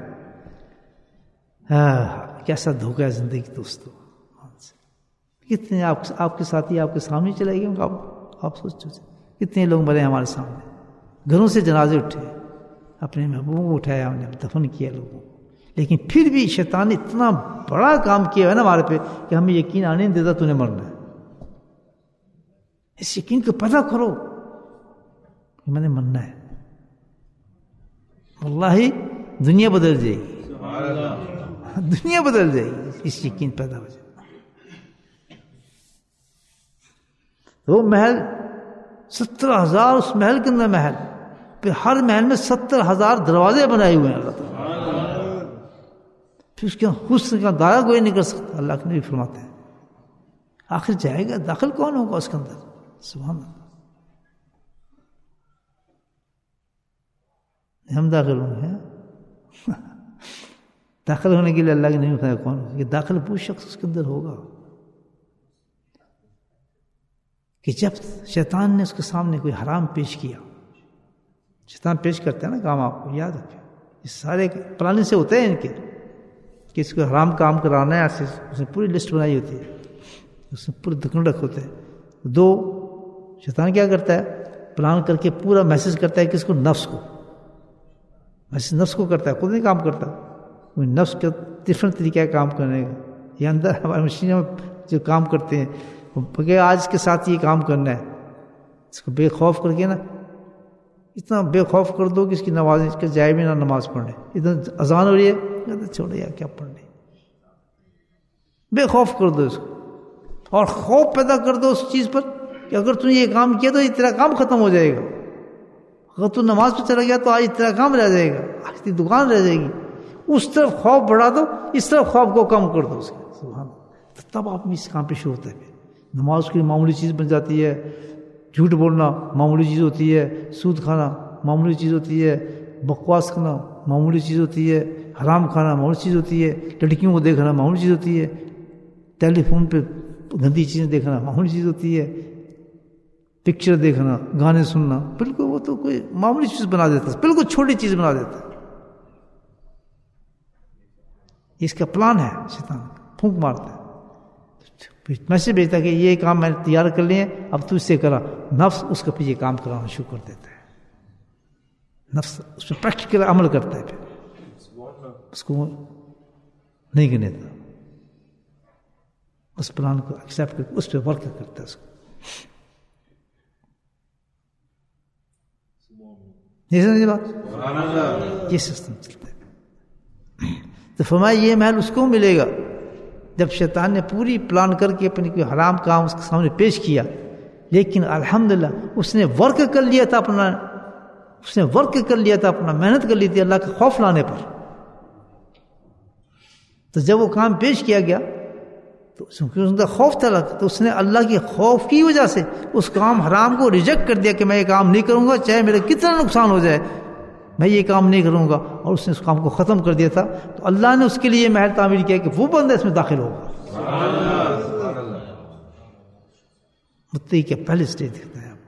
ہاں کیسا دھوکہ ہے زندگی دوستو. کتنے آپ آپ کے ساتھی آپ کے سامنے چلے گئے، آپ آپ سوچو کتنے لوگ مرے ہمارے سامنے، گھروں سے جنازے اٹھے، اپنے محبوبوں کو اٹھایا ہم نے، دفن کیا لوگوں کو، لیکن پھر بھی شیطان نے اتنا بڑا کام کیا ہے نا ہمارے پہ کہ ہمیں یقین آنے نہیں دیتا تو نے مرنا ہے. اس یقین کو پیدا کرو کہ میں نے مرنا ہے. واللہ دنیا بدل جائے گی، دنیا بدل جائے گی، اس یقین پیدا ہو جائے. وہ محل ستر ہزار اس محل کے اندر محل، پھر ہر محل میں ستر ہزار دروازے بنائے ہوئے ہیں اللہ تعالیٰ. پھر اس کے حسن کا دائرہ کوئی نہیں کر سکتا. اللہ کے نبی فرماتے ہیں آخر جائے گا، داخل کون ہوگا اس کے اندر؟ سبحان اللہ. ہم داخل ہوں گے، داخل ہونے کے لیے اللہ کے نبی فرمایا کون ہوگا؟ کہ داخل وہ شخص اس کے اندر ہوگا کہ جب شیطان نے اس کے سامنے کوئی حرام پیش کیا. شیطان پیش کرتا ہے نا کام، آپ کو یاد رکھیں، یہ سارے پلانے سے ہوتے ہیں ان کے، کہ اس کو حرام کام کرانا ہے، ایسے اس نے پوری لسٹ بنائی ہوتی ہے، اس میں پورے دکن رکھ ہوتے ہیں. دو شیطان کیا کرتا ہے، پلان کر کے پورا میسج کرتا ہے کہ اس کو نفس کو، میسج نفس کو کرتا ہے، خود نہیں کام کرتا. نفس کا ڈفرنٹ طریقہ ہے کام کرنے کا. یہ اندر ہماری مشینوں میں جو کام کرتے ہیں کہ آج اس کے ساتھ یہ کام کرنا ہے، اس کو بے خوف کر کے نا اتنا بے خوف کر دو کہ اس کی نماز اس کے جائے بھی نہ نماز پڑھنے. اتنا اذان ہو رہی ہے چھوڑے یار کیا پڑھنے، بے خوف کر دو اس کو، اور خوف پیدا کر دو اس چیز پر کہ اگر تم یہ کام کیا تو یہ تیرا کام ختم ہو جائے گا. اگر تو نماز پہ چلا گیا تو آج تیرا کام رہ جائے گا، آج تیری دکان رہ جائے گی. اس طرف خوف بڑھا دو، اس طرف خوف کو کم کر دو اس کے. سبحان اللہ. تب آپ اس کام پہ شروع ہوتا ہے. نماز کی معمولی چیز بن جاتی ہے، جھوٹ بولنا معمولی چیز ہوتی ہے، سود کھانا معمولی چیز ہوتی ہے، بکواس کرنا معمولی چیز ہوتی ہے، حرام کھانا معمولی چیز ہوتی ہے، لڑکیوں کو دیکھنا معمولی چیز ہوتی ہے، ٹیلی فون پہ گندی چیزیں دیکھنا معمولی چیز ہوتی ہے، پکچر دیکھنا، گانے سننا، بالکل وہ تو کوئی معمولی چیز بنا دیتا ہے، بالکل چھوٹی چیز بنا دیتا ہے. اس کا پلان ہے، شیطان پھونک مارتا ہے، میسج بھیجتا ہے کہ یہ کام میں نے تیار کر لیے، اب تو اس سے کرا. نفس اس کا پیچھے کام کرانا شروع کر دیتا ہے، نفس اس پہ پریکٹیکل عمل کرتا ہے، پھر اس کو نہیں کرنے دیتا، اس پلان کو ایکسیپٹ کر اس پہ ورک کرتا ہے اس کو. یہ سمجھے بات؟ یہ سسٹم چلتا ہے. تو فرمایا یہ محل اس کو ملے گا جب شیطان نے پوری پلان کر کے اپنی کوئی حرام کام اس کے سامنے پیش کیا، لیکن الحمدللہ اس نے ورک کر لیا تھا اپنا، اس نے ورک کر لیا تھا اپنا، محنت کر لی تھی اللہ کا خوف لانے پر. تو جب وہ کام پیش کیا گیا تو چونکہ اس کا خوف تھا تو اس نے اللہ کی خوف کی وجہ سے اس کام حرام کو ریجیکٹ کر دیا کہ میں یہ کام نہیں کروں گا چاہے میرا کتنا نقصان ہو جائے، میں یہ کام نہیں کروں گا، اور اس نے اس کام کو ختم کر دیا تھا. تو اللہ نے اس کے لیے محل تعمیر کیا کہ وہ بندہ اس میں داخل ہوگا. متقی کے پہلے اسٹیج دیکھتا ہے آپ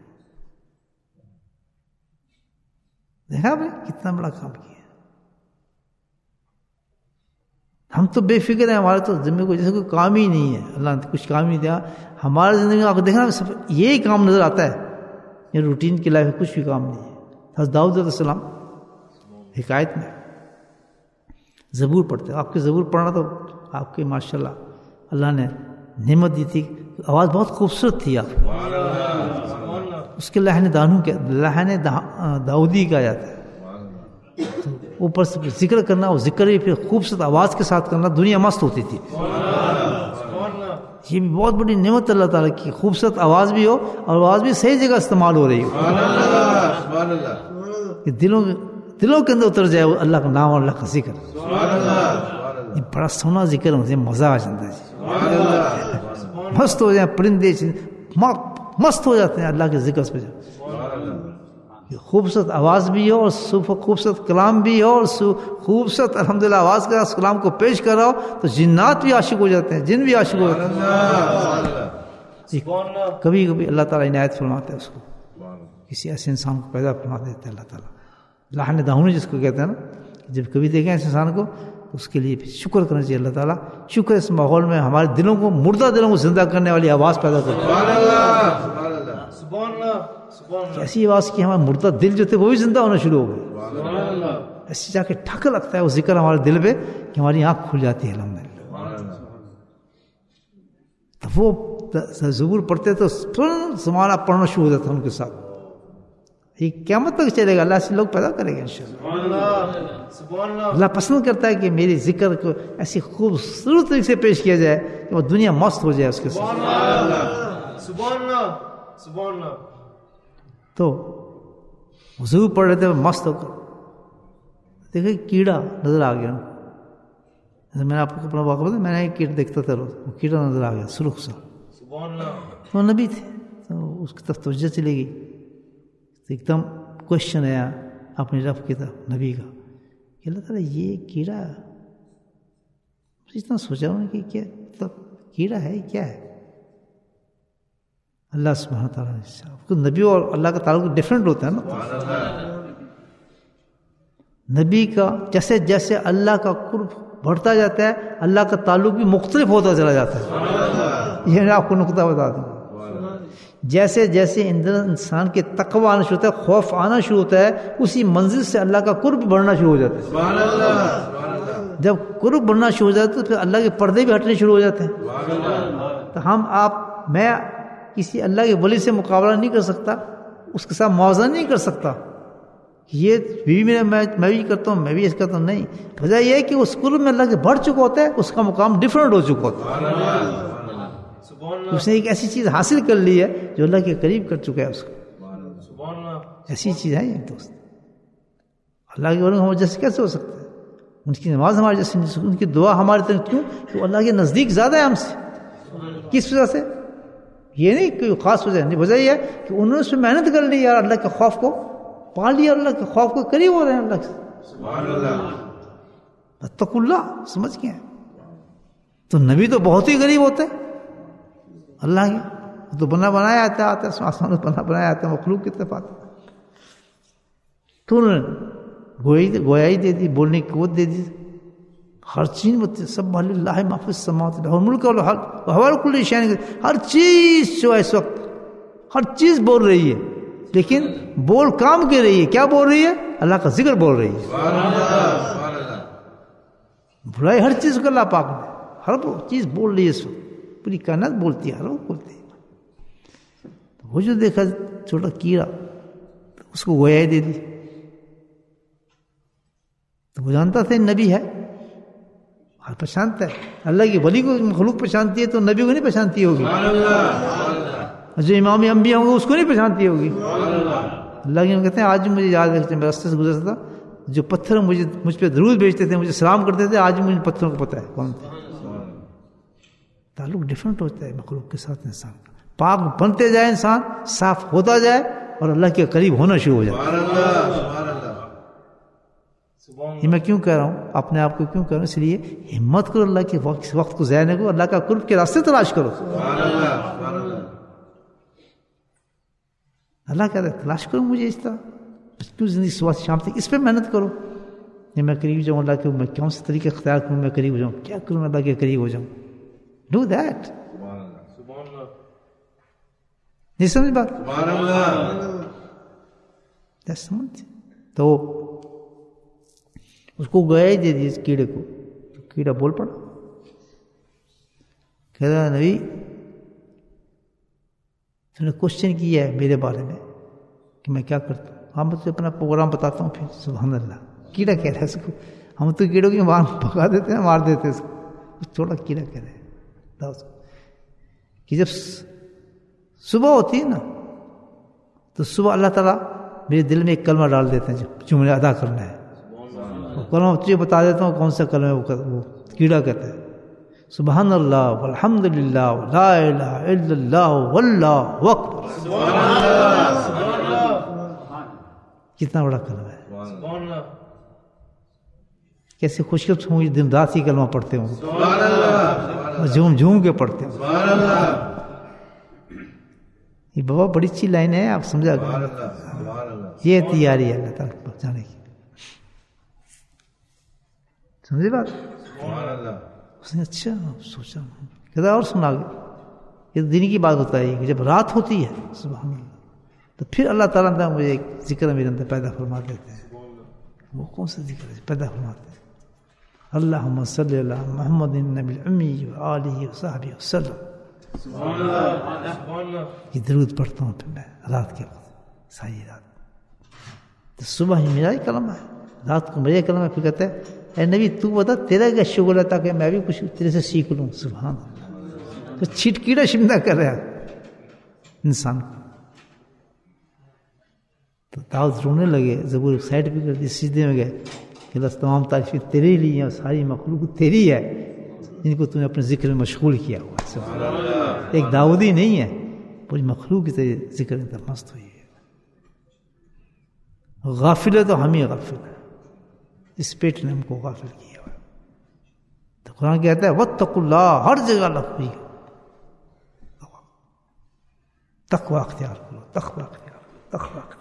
دیکھا آپ نے کتنا بڑا کام کیا. ہم تو بے فکر ہیں، ہمارے تو ذمہ کو جیسے کوئی کام ہی نہیں ہے، اللہ نے کچھ کام ہی نہیں دیا. ہماری زندگی میں آپ کو دیکھنا یہی کام نظر آتا ہے، یہ روٹین کی لائف میں کچھ بھی کام نہیں ہے. حضرت داؤد علیہ السلام حکایت میں زبور پڑھتے، آپ کے زبور پڑھنا تو آپ کے ماشاءاللہ اللہ نے نعمت دی تھی، آواز بہت خوبصورت تھی آپ کی. اس کے لحن دانو کے لحن داؤدی کہا جاتا ہے. اوپر سے ذکر کرنا، وہ ذکر بھی پھر خوبصورت آواز کے ساتھ کرنا، دنیا مست ہوتی تھی. یہ بھی بہت بڑی نعمت اللہ تعالیٰ کی، خوبصورت آواز بھی ہو اور آواز بھی صحیح جگہ استعمال ہو رہی ہو، کہ دلوں دلوں کے اندر اتر جائے وہ اللہ کا نام اور اللہ کا ذکر. یہ بڑا سونا ذکر مجھے مزہ آ جاتا ہے، مست ہو جائیں پرندے مست ہو جاتے ہیں اللہ کے ذکر پہ. خوبصورت آواز بھی ہو اور خوبصورت کلام بھی ہو اور خوبصورت الحمدللہ آواز کے ساتھ کلام کو پیش کر رہا ہو تو جنات بھی عاشق ہو جاتے ہیں، جن بھی عاشق ہو جاتے ہیں. کبھی کبھی اللہ تعالیٰ عنایت فرماتے ہیں اس کو، کسی ایسے انسان کو پیدا فرما دیتے ہیں اللہ تعالیٰ. لحن دہونی جس کو کہتے ہیں نا، جب کبھی دیکھیں ایسے انسان کو تو اس کے لیے شکر کرنا چاہیے. اللہ تعالیٰ شکر اس ماحول میں ہمارے دلوں کو، مردہ دلوں کو زندہ کرنے والی آواز پیدا کرتے ہیں. ایسی آواز کی ہمارے مردہ دل جو تھے وہ بھی زندہ ہونا شروع ہو گئے. ایسی جا کے ٹھک لگتا ہے وہ ذکر ہمارے دل پہ کہ ہماری آنکھ کھل جاتی ہے الحمدللہ. تو وہ زبور پڑھتے تو زمانہ پڑھنا شروع ہو جاتا ہے ان کے ساتھ. یہ قیامت تک چلے گا، اللہ سے لوگ پیدا کرے گا انشاءاللہ. اللہ پسند کرتا ہے کہ میری ذکر کو ایسی خوبصورت طریقے سے پیش کیا جائے کہ وہ دنیا مست ہو جائے اس کے ساتھ. تو ضرور پڑھ رہے تھے مست ہو کر دیکھے کیڑا نظر آ گیا. میں نے آپ کو اپنا واقعہ بتا، میں نے ایک کیڑا دیکھتا تھا روز، وہ کیڑا نظر آ گیا سرخ سا. وہ نبی تھے تو اس کی طرف توجہ چلے گئی. تو ایک دم کوشچن آیا اپنے رب کی طرف نبی کا کہ اللہ تعالیٰ یہ کیڑا، اتنا سوچا انہوں نے کہ کیا مطلب کیڑا ہے کیا ہے. اللہ سبحانہ تعالیٰ نے نبی اور اللہ کا تعلق ڈفرینٹ ہوتا ہے نا. نبی کا جیسے جیسے اللہ کا قرب بڑھتا جاتا ہے اللہ کا تعلق بھی مختلف ہوتا چلا جاتا ہے. یہ میں آپ کو نقطہ بتا دوں، جیسے جیسے اندر انسان کے تقوی آنا شروع ہوتا ہے، خوف آنا شروع ہوتا ہے، اسی منزل سے اللہ کا قرب بڑھنا شروع ہو جاتا ہے. جب قرب بڑھنا شروع ہو جاتا ہے تو پھر اللہ کے پردے بھی ہٹنے شروع ہو جاتے ہیں. تو ہم آپ میں کسی اللہ کے ولی سے مقابلہ نہیں کر سکتا، اس کے ساتھ موازنہ نہیں کر سکتا. یہ بھی میرا میں میں بھی کرتا ہوں، میں بھی اس کرتا ہوں، نہیں. وجہ یہ ہے کہ اس قرب میں اللہ کے بڑھ چکا ہوتا ہے، اس کا مقام ڈفرینٹ ہو چکا ہوتا ہے. اس نے ایک ایسی چیز حاصل کر لی ہے جو اللہ کے قریب کر چکا ہے اس کو. ایسی چیز ہے یہ دوست. اللہ کے ولی ہمارے جیسے کیسے ہو سکتا ہے؟ ان کی نماز ہمارے جیسے، ان کی دعا ہمارے طرح کیوں؟ کہ وہ اللہ کے نزدیک زیادہ ہے ہم سے. کس وجہ سے؟ یہ نہیں کوئی خاص وجہ نہیں، وجہ یہ ہے کہ انہوں نے اس میں محنت کر لی یار، اللہ کے خوف کو پا لیا، اللہ کے خوف کو قریب ہو رہے ہیں اللہ سے. سبحان اللہ، اتقوا اللہ سمجھ کے ہیں. تو نبی تو بہت ہی قریب ہوتے ہیں اللہ کے، تو بنا بنایا آتا آتا ہے آسمان بنا بنایا آتا ہے مخلوق کی طرف آتا ہے. تو انہوں نے گوئی گویائی دے دی، بولنے کی قوت دے دی، ہر چیز میں سب اللہ ما فی السماوات والملک وهو کل شیء، ہر چیز جو اس وقت ہر چیز بول رہی ہے، لیکن بول کام کے رہی ہے. کیا بول رہی ہے؟ اللہ کا ذکر بول رہی ہے. بلائی ہر چیز کو اللہ پاک نے، ہر چیز بول رہی ہے اس وقت، پوری کائنات بولتی ہے، ہر وقت بولتی ہے. وہ جو دیکھا چھوٹا کیڑا اس کو گویائی دے دی، تو وہ جانتا تھا نبی ہے، ہر پہچانتا ہے. اللہ کی ولی کو مخلوق پہچانتی ہے تو نبی کو نہیں پہچانتی ہوگی. جو امام انبیاء ہوں گے اس کو نہیں پہچانتی ہوگی. اللہ کے کہتے ہیں آج مجھے یاد رکھتے ہیں، میں راستے سے گزرتا تھا، جو پتھر مجھے مجھ پہ درود بھیجتے تھے، مجھے سلام کرتے تھے، آج مجھے پتھروں کو پتہ ہے کون تھے. تعلق ڈفرینٹ ہوتا ہے مخلوق کے ساتھ انسان کا. پاک بنتے جائے انسان، صاف ہوتا جائے اور اللہ کے قریب ہونا شروع ہو جائے. یہ میں کیوں کہہ رہا ہوں، اپنے آپ کو کیوں کہہ رہا ہوں؟ اس لیے ہمت کرو اللہ کے وقت وقت کو ضائع نہ کرو، اللہ کا قرب کے راستے تلاش کرو. اللہ کہتا ہے تلاش کرو مجھے اس طرح، کیوں زندگی صبح سے شام تک اس پہ محنت کرو. یہ میں قریب جاؤں اللہ کے، میں کون سے طریقے اختیار کروں میں قریب ہو جاؤں، کیا کروں اللہ کے قریب ہو جاؤں. Do that. نہیں سمجھ بات؟ تو اس کو گئے دے دی اس کیڑے کو، تو کیڑا بول پڑا، کہہ رہا نبی تو نے کوشچن کیا ہے میرے بارے میں کہ میں کیا کرتا ہوں. ہاں میں تجھے اپنا پروگرام بتاتا ہوں. پھر سبحان اللہ، کیڑا کہہ رہا ہے اس کو. ہم تو کیڑوں کی مار پکا دیتے ہیں، مار دیتے ہیں اس کو. چھوٹا کیڑا کہہ رہے ہیں کہ جب صبح ہوتی ہے نا تو صبح اللہ تعالیٰ میرے دل میں ایک کلمہ ڈال دیتے ہیں جو مجھے ادا کرنا ہے. وہ کلمہ تجھے بتا دیتا ہوں کون سا کلمہ ہے. وہ کیڑا کہتا ہے سبحان اللہ والحمد للہ لا الہ الا اللہ واللہ اکبر. کتنا بڑا کلمہ ہے، کیسے خوش قسمت ہوں دن رات ہی کلمہ پڑھتے ہوں، جھوم جھوم کے پڑھتے ہوں. یہ بابا بڑی اچھی لائن ہے، آپ سمجھا گئے. یہ تیاری ہے اللہ تعالیٰ کو جانے کی. سمجھے بات؟ اس نے اچھا سوچا، کہتا اور سنا گیا. یہ دن کی بات ہوتا ہے کہ جب رات ہوتی ہے سبحان اللہ تو پھر اللہ تعالیٰ نے مجھے ایک ذکر میرے اندر پیدا فرما دیتے ہیں. وہ کون سا ذکر ہے پیدا فرماتے ہیں؟ اللہم صلی اللہ محمد النبی الامی وآلہ وصحبہ وسلم. یہ درود پڑھتا ہوں پھر میں رات کے وقت ساری رات. تو صبح ہی میرا ہی کلمہ ہے، رات کو میرا کلمہ ہے. پھر کہتے ہیں اے نبی تو بتا تیرا کیا شغل ہے تاکہ میں بھی کچھ تیرے سے سیکھ لوں. سبحان اللہ. تو چھٹ کیڑا شمدہ کر رہا انسان کو. تو داؤد رونے لگے، زبور سائڈ پہ کر دی، سجدے میں گئے کہ اللہ تمام تعریفیں تیرے لیے ہیں اور ساری مخلوق تیری ہے جن کو تم نے اپنے ذکر میں مشغول کیا ہوا. ایک داؤدی نہیں ہے، پوری مخلوق کی تیرے ذکر میں مست ہوئی ہے. غافل ہے تو ہم ہی غافل ہے، اس پیٹ نے ہم کو غافل کیا ہوا. تو قرآن کہتا ہے واتقوا اللہ، ہر جگہ لفظ تقوی اختیار کرو، تقوی اختیار کرو، تقوی اختیار.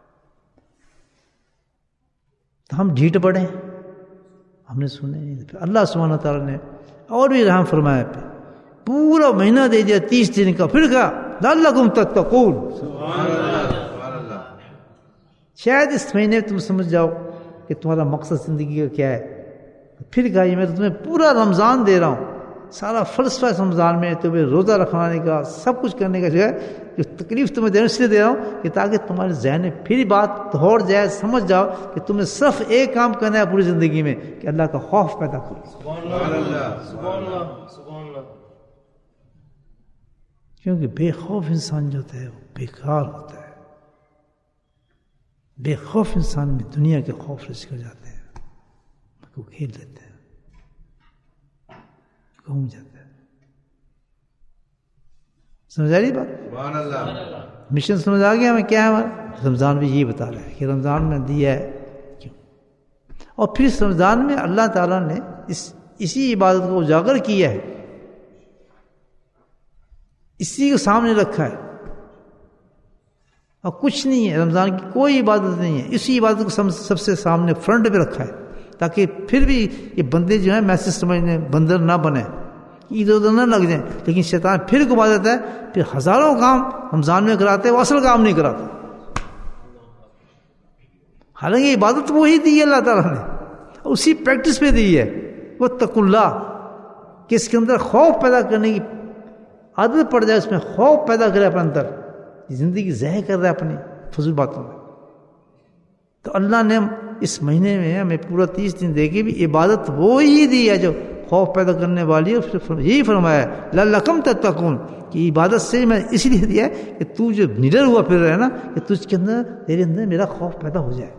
تو ہم ڈھیٹ پڑے، ہم نے سنے نہیں. اللہ سبحانہ تعالیٰ نے اور بھی رحم فرمایا، پہ پورا مہینہ دے دیا تیس دن کا. پھر کہا لعلکم تتقون، شاید اس مہینے تم سمجھ جاؤ کہ تمہارا مقصد زندگی کا کیا ہے. پھر کہا یہ میں تمہیں پورا رمضان دے رہا ہوں، سارا فلسفہ اس رمضان میں تمہیں روزہ رکھوانے کا، سب کچھ کرنے کا جو ہے جو تکلیف تمہیں دینے اس لیے دے رہا ہوں کہ تاکہ تمہارے ذہن میں پھر بات دوڑ جائے، سمجھ جاؤ کہ تمہیں صرف ایک کام کرنا ہے پوری زندگی میں کہ اللہ کا خوف پیدا کرو. سبحان اللہ، سبحان اللہ، سبحان اللہ. کیونکہ بے خوف انسان جو ہوتا ہے وہ بیکار ہوتا ہے. بے خوف انسان میں دنیا کے خوف رس کر جاتے ہیں، کو کھیل لیتے ہیں، گھوم جاتے ہیں. سمجھ آ رہی بات؟ سبحان اللہ. مشن سمجھ آ گیا ہمیں کیا ہے ہمارا؟ رمضان بھی یہی بتا رہا ہے کہ رمضان میں دیا ہے کیوں. اور پھر اس رمضان میں اللہ تعالیٰ نے اس اسی عبادت کو اجاگر کیا ہے، اسی کو سامنے رکھا ہے، اور کچھ نہیں ہے. رمضان کی کوئی عبادت نہیں ہے، اسی عبادت کو سب, سب سے سامنے فرنٹ پہ رکھا ہے تاکہ پھر بھی یہ بندے جو ہیں میسج سمجھنے بندر نہ بنے، ادھر ادھر نہ لگ جائیں. لیکن شیطان پھر گھما دیتا ہے، پھر ہزاروں کام رمضان میں کراتے وہ اصل کام نہیں کراتا. حالانکہ عبادت وہی دی ہے اللہ تعالیٰ نے، اسی پریکٹس پہ دی ہے. وہ تقوا اللہ کہ اس کے اندر خوف پیدا کرنے کی عادت پڑ جائے، اس میں خوف پیدا کرے اپنے اندر. زندگی ضائع کر رہا ہے اپنی فضول باتوں میں. تو اللہ نے اس مہینے میں ہمیں پورا تیس دن دے کے بھی عبادت وہی دی ہے جو خوف پیدا کرنے والی ہے. یہی فرمایا لعلکم تتقون کہ عبادت سے میں اس لیے دیا ہے کہ تو جو نڈر ہوا پھر رہا ہے نا کہ تجھ کے اندر تیرے اندر میرا خوف پیدا ہو جائے.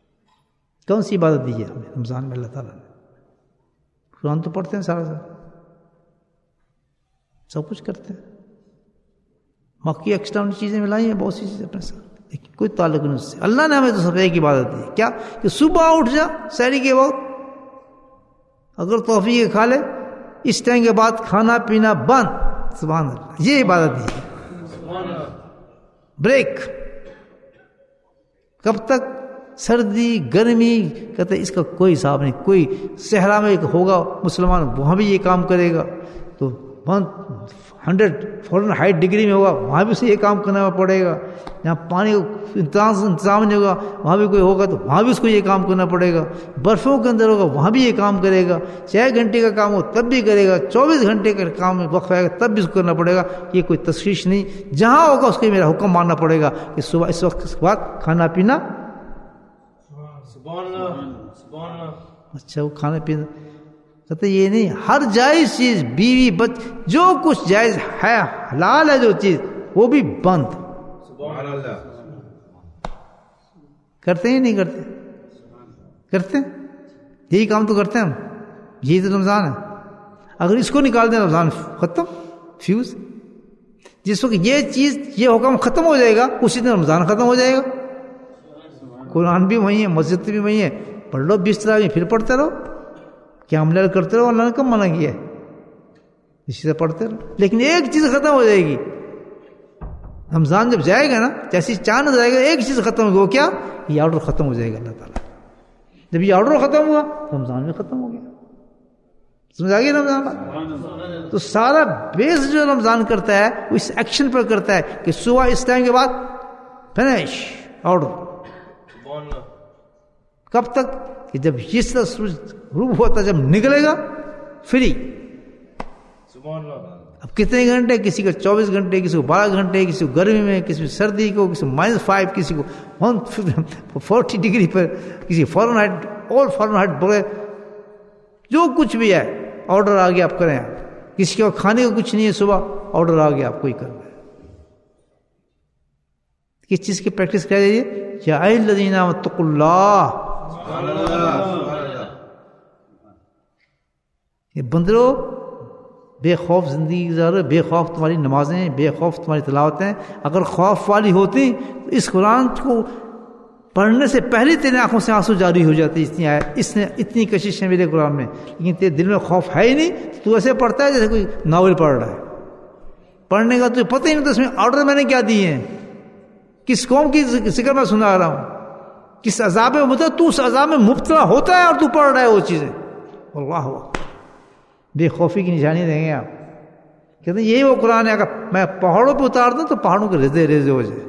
کون سی عبادت دی ہے ہمیں رمضان میں اللہ تعالیٰ نے؟ قرآن تو پڑھتے ہیں سارا سارا، سب کچھ کرتے ہیں. باقی ایکسٹرنل چیزیں ملائی ہیں بہت سی چیزیں اپنے ساتھ, لیکن کوئی تعلق نہیں اس سے. اللہ نے ہمیں تو صرف ایک عبادت دی, کیا کہ صبح اٹھ جا سحری کے وقت, اگر توفیق کھا لے, اس ٹائم کے بعد کھانا پینا بند. سبحان اللہ, یہ عبادت دی ہے. بریک. کب تک؟ سردی گرمی, کہتے اس کا کوئی حساب نہیں. کوئی صحرا میں ہوگا مسلمان, وہاں بھی یہ کام کرے گا, تو ہنڈریڈ فورن ہائٹ ڈگری میں ہوگا, وہاں بھی اسے یہ کام کرنا پڑے گا. جہاں پانی کا انتظام نہیں ہوگا, وہاں بھی کوئی ہوگا تو وہاں بھی اس کو یہ کام کرنا پڑے گا. برفوں کے اندر ہوگا, وہاں بھی یہ کام کرے گا. چھ گھنٹے کا کام ہو تب بھی کرے گا, چوبیس گھنٹے کا کام وقت آئے گا تب بھی اس کو کرنا پڑے گا. یہ کوئی تشخیص نہیں. جہاں ہوگا اس کو میرا حکم ماننا پڑے گا کہ صبح اس وقت کے بعد کھانا پینا. اچھا, وہ کھانا پینا کہتے یہ نہیں, ہر جائز چیز, بیوی بچ جو کچھ جائز ہے, حلال ہے جو چیز, وہ بھی بند. سبحان اللہ. کرتے ہیں نہیں کرتے؟ کرتے ہیں. یہی کام تو کرتے ہیں ہم. یہی تو رمضان ہے. اگر اس کو نکال دیں رمضان ختم, فیوز. جس وقت یہ چیز, یہ حکم ختم ہو جائے گا, اسی دن رمضان ختم ہو جائے گا. قرآن بھی وہی ہے, مسجد بھی وہی ہے, پڑھ لو بیس طرح میں, پھر پڑھتے رہو. کیا عمل کرتے رہو, اللہ نے کب منع کیا ہے, اسی سے پڑھتے رہو. لیکن ایک چیز ختم ہو جائے گی, رمضان جب جائے گا نا, جیسی چاند جائے گا, ایک چیز ختم ہوگی. وہ کیا؟ یہ آرڈر ختم ہو جائے گا اللہ تعالیٰ. جب یہ آرڈر ختم ہوا, رمضان میں ختم ہو گیا. سمجھ آ گئی رمضان؟ تو سارا بیس جو رمضان کرتا ہے وہ اس ایکشن پر کرتا ہے کہ صبح اس ٹائم کے بعد فنش آرڈر. کب تک؟ کہ جب اس طرح سورج غروب ہوتا ہے, جب نکلے گا فری. اب کتنے گھنٹے؟ کسی کو چوبیس گھنٹے, کسی کو بارہ گھنٹے, کسی کو گرمی میں, کسی کو سردی کو, کسی کو مائنس فائیو, کسی کو ون فورٹی ڈگری پر, کسی فورن ہائٹ, آل فورن ہائٹ بولے, جو کچھ بھی ہے آرڈر آ گیا آپ کریں. کسی کو کھانے کو کچھ نہیں ہے, صبح آرڈر آ گیا آپ کوئی کر رہے. کس چیز کی پریکٹس کر دیجیے. یا ای الذین آمنوا اتقوا اللہ. یہ بندرو بے خوف زندگی گزارو, بے خوف تمہاری نمازیں, بے خوف تمہاری تلاوتیں. اگر خوف والی ہوتی تو اس قرآن کو پڑھنے سے پہلے تیرے آنکھوں سے آنسو جاری ہو جاتی. اتنی آئے, اس نے اتنی کشش ہے میرے قرآن میں, لیکن تیرے دل میں خوف ہے ہی نہیں. تو ایسے پڑھتا ہے جیسے کوئی ناول پڑھ رہا ہے. پڑھنے کا تو پتہ ہی نہیں تو اس میں آرڈر میں نے کیا دیے ہیں, کس قوم کی ذکر میں سنا رہا ہوں, کس عذاب میں مبتلا. تو اس عذاب میں مبتلا ہوتا ہے اور تو پڑھ رہا ہے وہ چیزیں. اللہ بے خوفی کی نشانی دیں گے آپ. کہتے ہیں یہی وہ قرآن ہے, اگر میں پہاڑوں پہ اتار دوں تو پہاڑوں کے ریزے ریزے ہو جائے.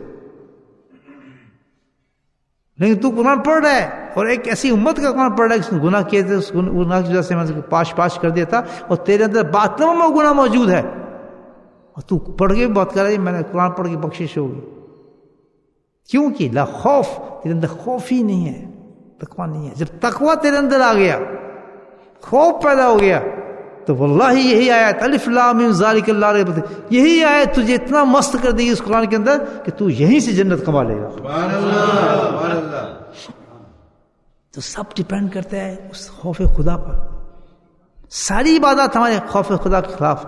لیکن تو قرآن پڑھ رہا ہے, اور ایک ایسی امت کا قرآن پڑھ رہا ہے جس نے گناہ کیے تھے, اس گناہ کی وجہ سے میں پاش پاش کر دیا تھا, اور تیرے اندر باطنوں میں گناہ موجود ہے, اور تو پڑھ کے بات کر رہا ہے میں نے قرآن پڑھ کے بخشش ہوگی. کیونکہ لا خوف, تیرے اندر خوف ہی نہیں ہے, تقویٰ نہیں ہے. جب تقویٰ تیرے اندر آ گیا, خوف پیدا ہو گیا, تو واللہ یہی آیت الف لام میم ذالک اللہ ریب فیہ, یہی آیت تجھے اتنا مست کر دے گی اس قرآن کے اندر کہ تو یہیں سے جنت کما لے گا. سبحان اللہ, سبحان اللہ. تو سب ڈیپینڈ کرتا ہے اس خوف خدا پر. ساری عبادات ہمارے خوف خدا کے خلاف.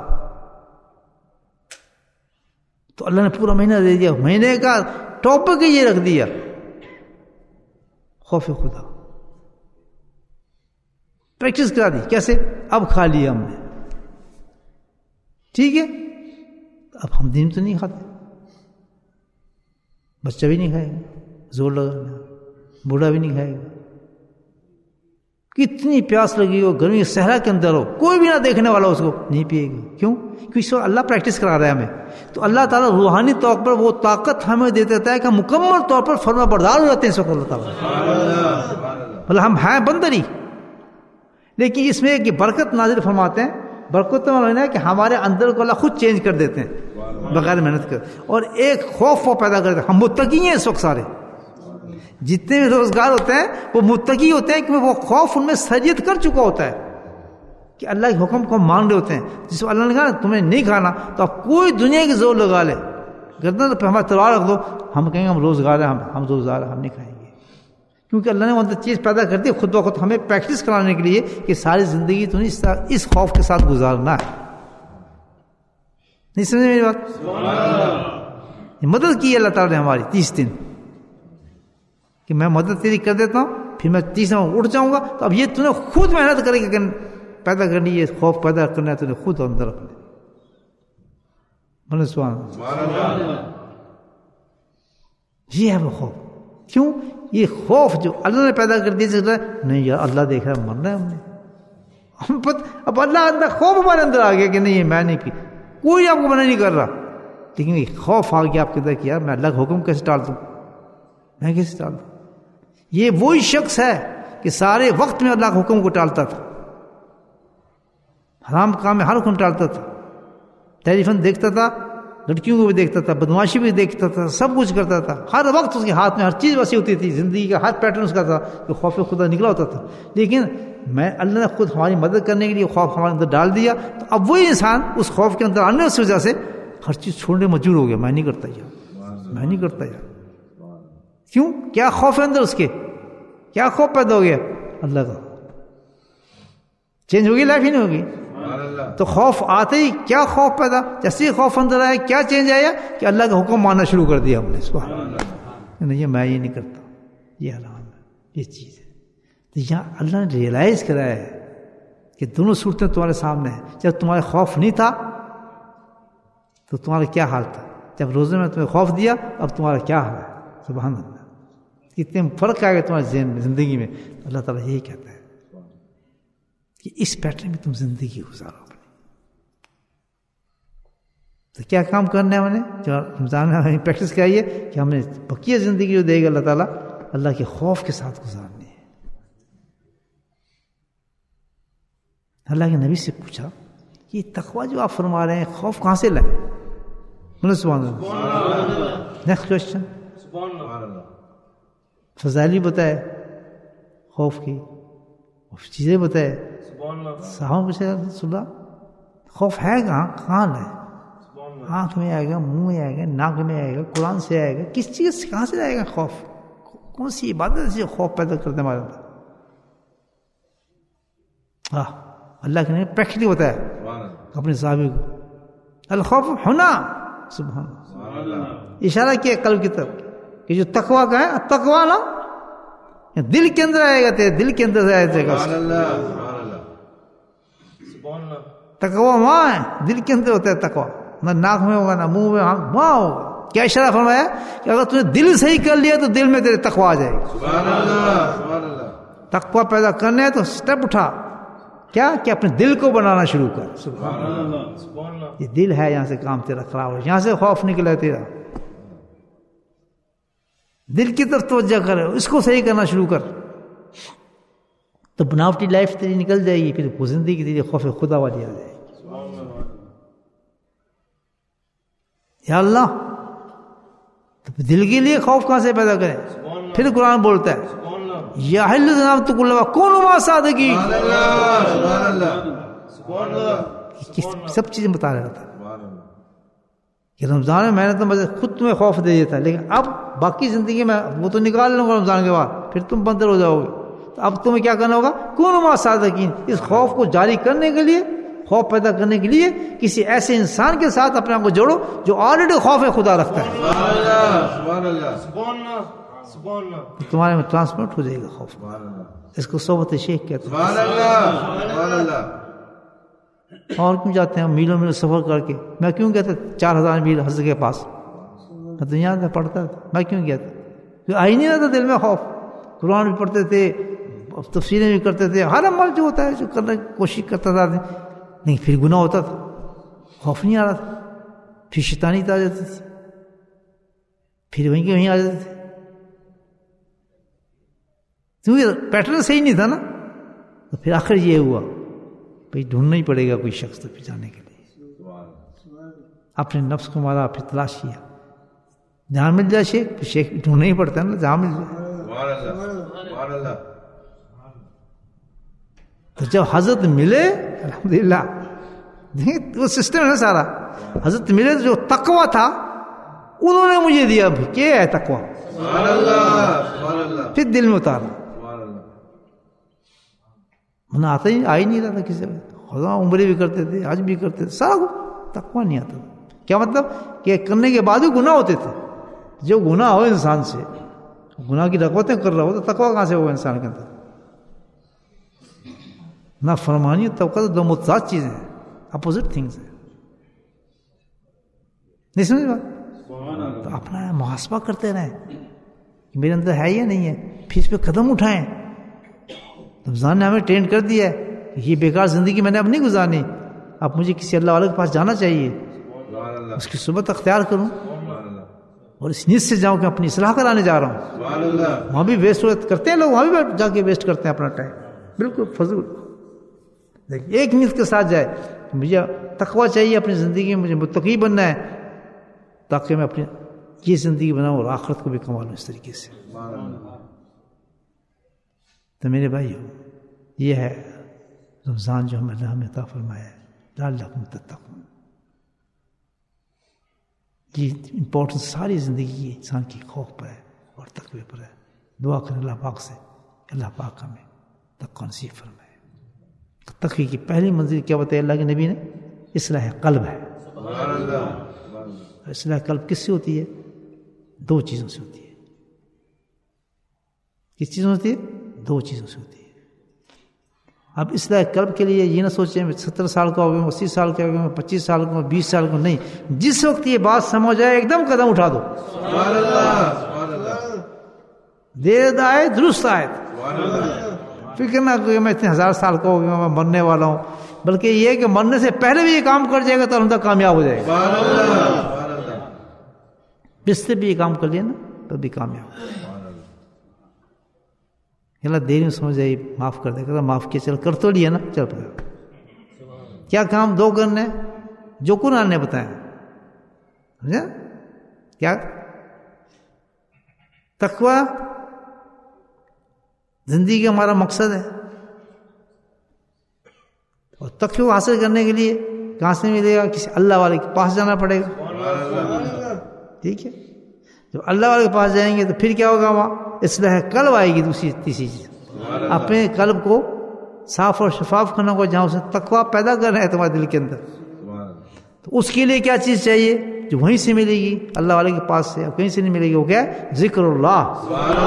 تو اللہ نے پورا مہینہ دے دیا, مہینے کا ٹاپک یہ رکھ دیا, خوف خدا. پریکٹس کرا دی. کیسے؟ اب کھا لیا ہم نے, ٹھیک ہے, اب ہم دن تو نہیں کھاتے, بچہ بھی نہیں کھائے گا, زور لگا, بوڑھا بھی نہیں کھائے گا. کتنی پیاس لگی ہو, گرمی صحرا کے اندر ہو, کوئی بھی نہ دیکھنے والا اس کو, نہیں پیے گا. کیوں؟ کیونکہ اس وقت اللہ پریکٹس کرا رہا ہے ہمیں. تو اللہ تعالیٰ روحانی طور پر وہ طاقت ہمیں دے دیتا ہے کہ مکمل طور پر فرما بردار ہو جاتے ہیں اس وقت اللہ تعالیٰ. مطلب ہم ہیں بندری, لیکن اس میں ایک برکت نازل فرماتے ہیں. برکت تو معلوم ہے کہ ہمارے اندر کو اللہ خود چینج کر دیتے ہیں بغیر محنت کر, اور ایک خوف وہ پیدا کر دیتے ہیں. ہم متقی ہیں اس وقت, سارے جتنے بھی روزگار ہوتے ہیں وہ متقی ہوتے ہیں, کیونکہ وہ خوف ان میں سرجیت کر چکا ہوتا ہے کہ اللہ کے حکم کو مان رہے ہوتے ہیں. جس کو اللہ نے کہا تمہیں نہیں کھانا, تو آپ کوئی دنیا کی زور لگا لے, گردن پہ ہمارا تلوار رکھ دو, ہم کہیں گے ہم روزگار ہیں, ہم ہم روزگار ہیں, ہم نہیں کھائیں گے. کیونکہ اللہ نے وہ چیز پیدا کر دی خود بخود ہمیں پریکٹس کرانے کے لیے کہ ساری زندگی تو نہیں اس خوف کے ساتھ گزارنا ہے. نہیں سمجھے میری بات؟ مدد کی اللہ تعالیٰ نے ہماری تیس دن کہ میں مدد تیری کر دیتا ہوں، پھر میں تیس دن اٹھ جاؤں گا، تو اب یہ تو نے خود محنت کرے گا پیدا کرنی، یہ خوف پیدا کرنا ہے تو نے خود اندر اپنے بولے سبحان اللہ۔ یہ ہے وہ خوف۔ کیوں؟ یہ خوف جو اللہ نے پیدا کر دیا، نہیں یار اللہ دیکھ رہا ہے، مرنا ہے ہم نے، ہم پت اب اللہ اندر خوف ہمارے اندر آ گیا کہ نہیں میں نہیں پی، کوئی آپ کو منع نہیں کر رہا، لیکن یہ خوف آ گیا آپ کے اندر کہ یار میں اللہ کا حکم کیسے ٹال دوں، میں کیسے ٹال دوں۔ یہ وہی شخص ہے کہ سارے وقت میں اللہ کے حکم کو ٹالتا تھا، حرام کام میں ہر حکم ٹالتا تھا، ٹیلی فون دیکھتا تھا، لڑکیوں کو بھی دیکھتا تھا، بدماشی بھی دیکھتا تھا، سب کچھ کرتا تھا، ہر وقت اس کے ہاتھ میں ہر چیز ویسی ہوتی تھی، زندگی کا ہر پیٹرن اس کا تھا کہ خوف خدا نکلا ہوتا تھا۔ لیکن میں اللہ نے خود ہماری مدد کرنے کے لیے خوف ہمارے اندر ڈال دیا، تو اب وہی انسان اس خوف کے اندر آنے کی وجہ سے ہر چیز چھوڑنے مجبور ہو گیا، میں نہیں کرتا یار، میں نہیں کرتا یار۔ کیوں؟ کیا خوف ہے اندر اس کے؟ کیا خوف پیدا ہو گیا؟ اللہ کا۔ چینج ہوگی لائف ہی نہیں ہوگی۔ تو خوف آتے ہی کیا خوف پیدا، جیسے ہی خوف اندر آیا کیا چینج آیا کہ اللہ کا حکم ماننا شروع کر دیا ہم نے، سبحان اللہ، نہیں میں یہ نہیں کرتا، یہ حرام ہے، یہ چیز ہے۔ تو یہاں اللہ نے ریئلائز کرایا ہے کہ دونوں صورتیں تمہارے سامنے ہیں۔ جب تمہارے خوف نہیں تھا تو تمہارا کیا حال تھا، جب روزے میں تمہیں خوف دیا اب تمہارا کیا حال ہے، سبحان اللہ، کتنے فرق آئے گا تمہارے ذہن میں، زندگی میں۔ اللہ تعالیٰ یہی کہتا ہے کہ اس پیٹرن میں تم زندگی گزارو اپنی۔ تو کیا کام کرنا ہے ہم نے، جو رمضان میں ہمیں پریکٹس کرائی ہے کہ ہم نے بقیہ زندگی جو دے گا اللہ تعالیٰ، اللہ کے خوف کے ساتھ گزارنی ہے۔ اللہ کے نبی سے پوچھا یہ تقویٰ جو آپ فرما رہے ہیں خوف کہاں سے لائے؟ بولے سبحان اللہ۔ نیکسٹ کوشچن، فضائل بتائے خوف کی، چیزیں بتائے، صحابہ پوچھے رسول اللہ خوف ہے کہاں، کہاں ہے؟ آنکھ میں آئے گا، منہ میں آئے گا، ناک میں آئے گا، قرآن سے آئے گا، کس چیز سے کہاں سے آئے گا خوف؟ کون سی عبادت سے خوف پیدا کرتے ہمارے اندر؟ ہاں اللہ کے نے پریکٹیکلی بتایا اپنے صحابی کو، الخوف ہونا، سبحان اللہ، اشارہ کیا قلب کی طرف کہ جو تقویٰ کا ہے، تقویٰ نا دل کے اندر آئے گا، تیرے دل کے اندر آئے گا، تقویٰ وہاں ہے، دل کے اندر ہوتا ہے تقویٰ، نہ ناک میں ہوگا نہ منہ میں، وہاں ہوگا۔ کیا اشارہ فرمایا کہ اگر تم نے دل صحیح کر لیا تو دل میں تیرے تقویٰ آ جائے گی۔ سبحان اللہ۔ تقویٰ پیدا کرنا ہے تو سٹیپ اٹھا، کیا کہ اپنے دل کو بنانا شروع کر۔ سبحان اللہ، یہ دل ہے یہاں سے کام تیرا خراب ہو، یہاں سے خوف نکلا ہے تیرا، دل کی طرف توجہ کر، اس کو صحیح کرنا شروع کر، تو بناوٹی لائف تیری نکل جائے گی، پھر وہ زندگی تیری خوف خدا والی آ جائے گی۔ یا اللہ، تو دل کے لیے خوف کہاں سے پیدا کریں؟ پھر قرآن بولتا ہے یا حل جناب تو کلوا کون ما صادقی، سب چیزیں بتا رہا تھا کہ رمضان میں میں نے تو خود تمہیں خوف دے دیا تھا، لیکن اب باقی زندگی میں وہ تو نکال لوں گا رمضان کے بعد، پھر تم بندر ہو جاؤ گے، تو اب تمہیں کیا کرنا ہوگا، کون ما صادقین، اس خوف کو جاری کرنے کے لیے، خوف پیدا کرنے کے لیے کسی ایسے انسان کے ساتھ اپنے آپ کو جوڑو جو آلریڈی خوف خدا رکھتا ہے، تمہارے میں ٹرانسفرٹ ہو جائے گا خوف۔ اس کو صحبت شیخ کہتے ہیں۔ اور کیوں جاتے ہیں میلوں میلوں سفر کر کے؟ میں کیوں کہتا چار ہزار میل حضرت کے پاس، میں دنیا میں پڑھتا تھا، میں کیوں گیا تھا؟ آئی نہیں رہتا دل میں خوف، قرآن بھی پڑھتے تھے، تفسیریں بھی کرتے تھے، ہر عمل جو ہوتا ہے جو کرنے کی کوشش کرتا تھا، نہیں پھر گناہ ہوتا تھا، خوف نہیں آ رہا تھا، پھر شیطانی آ جاتی تھی، پھر وہیں کے وہیں آ جاتے تھے، کیونکہ پیٹرن صحیح نہیں تھا نا۔ تو پھر آخر یہ ہوا بھائی ڈھونڈنا ہی پڑے گا کوئی شخص تو پھر جانے کے لیے، اپنے نفس کو مارا، پھر تلاش کیا، جہاں مل جائے شیخ، پھر شیخ ڈھونڈنا ہی پڑتا ہے نا، جہاں مل جائے۔ تو جب حضرت ملے الحمدللہ، وہ سسٹم ہے نا سارا، حضرت ملے جو تقویٰ تھا انہوں نے مجھے دیا، کیا ہے تقویٰ، پھر دل میں اتارا، من آتا ہی آ ہی نہیں رہا تھا کسی وقت، خدا عمرے بھی کرتے تھے، حج بھی کرتے تھے، سارا تقویٰ نہیں آتا تھا، کیا مطلب کہ کرنے کے بعد بھی گناہ ہوتے تھے. جو گناہ ہو انسان سے, گناہ کی رغبتیں کر رہا ہو تو تقویٰ کہاں سے ہوگا انسان کے اندر؟ نہ فرمانی اور توقع تو دو متضاد چیزیں ہیں, اپوزٹ تھنگس ہیں. نہیں سمجھ بات؟ تو اپنا محاسبہ کرتے رہیں کہ میرے اندر ہے یا نہیں ہے, پھر اس پہ قدم اٹھائیں. رمضان نے ہمیں ٹرین کر دیا ہے کہ یہ بیکار زندگی میں نے اب نہیں گزارنی, اب مجھے کسی اللہ والے کے پاس جانا چاہیے, اس کی صحبت اختیار کروں اور اس نیت سے جاؤں کہ اپنی اصلاح کرانے جا رہا ہوں. وہاں بھی ویسٹ کرتے ہیں لوگ, وہاں بھی جا کے ویسٹ کرتے ہیں اپنا ٹائم, بالکل فضول. دیکھیں ایک نیت کے ساتھ جائے, مجھے تقویٰ چاہیے اپنی زندگی میں, مجھے متقی بننا ہے تاکہ میں اپنی یہ زندگی بناؤں اور آخرت کو بھی کما لوں اس طریقے سے. تو میرے بھائیو, یہ ہے رمضان جو ہمیں اللہ نے عطا فرمایا ہے, لعلکم تتقون. یہ امپورٹنس ساری زندگی انسان کی خوف پر ہے اور تقوی پر ہے. دعا کریں اللہ پاک سے, اللہ پاک ہمیں تقوی نصیب فرمائے. تقوی کی پہلی منزل کیا بتایا اللہ کے نبی نے؟ اصلاح قلب ہے. اصلاح قلب کس سے ہوتی ہے؟ دو چیزوں سے ہوتی ہے. کس چیزوں سے ہوتی ہے؟ دو چیزوں سے ہوتی ہے. اب اصلاح قلب کے لیے یہ نہ سوچیں میں ستر سال کا ہو گیا, اسی سال کا ہو گیا, پچیس سال کا, بیس سال کا, نہیں. جس وقت یہ بات سمجھ جائے ایک دم قدم اٹھا دو. دیر آئے درست آئے, فکر نہ کہ میں اتنے ہزار سال کا ہو گیا, میں مرنے والا ہوں, بلکہ یہ کہ مرنے سے پہلے بھی یہ کام کر جائے گا تو الحمدللہ کامیاب ہو جائے گا. جس سے بھی یہ کام کر لیا نا تو بھی کامیاب ہو. اللہ دیر میں سمجھ جائے معاف کر دے گا, معاف کیا چل کر تو لیا نا, چل پڑا. کیا کام دو کرنے جو قرآن نے بتایا, سمجھا کیا؟ تقوی زندگی کا ہمارا مقصد ہے, اور تقوی حاصل کرنے کے لیے کہاں سے ملے گا؟ کسی اللہ والے کے پاس جانا پڑے گا. ٹھیک ہے, جب اللہ والے کے پاس جائیں گے تو پھر کیا ہوگا؟ وہاں اصلاح قلب آئے گی. دوسری تیسری چیز, اپنے قلب کو صاف اور شفاف کرنا کو, جہاں اسے تقویٰ پیدا کرنا ہے تمہارے دل کے اندر, تو اس کے لیے کیا چیز چاہیے جو وہیں سے ملے گی اللہ والے کے پاس سے, اب کہیں سے نہیں ملے گی. وہ کیا ہے؟ ذکر اللہ.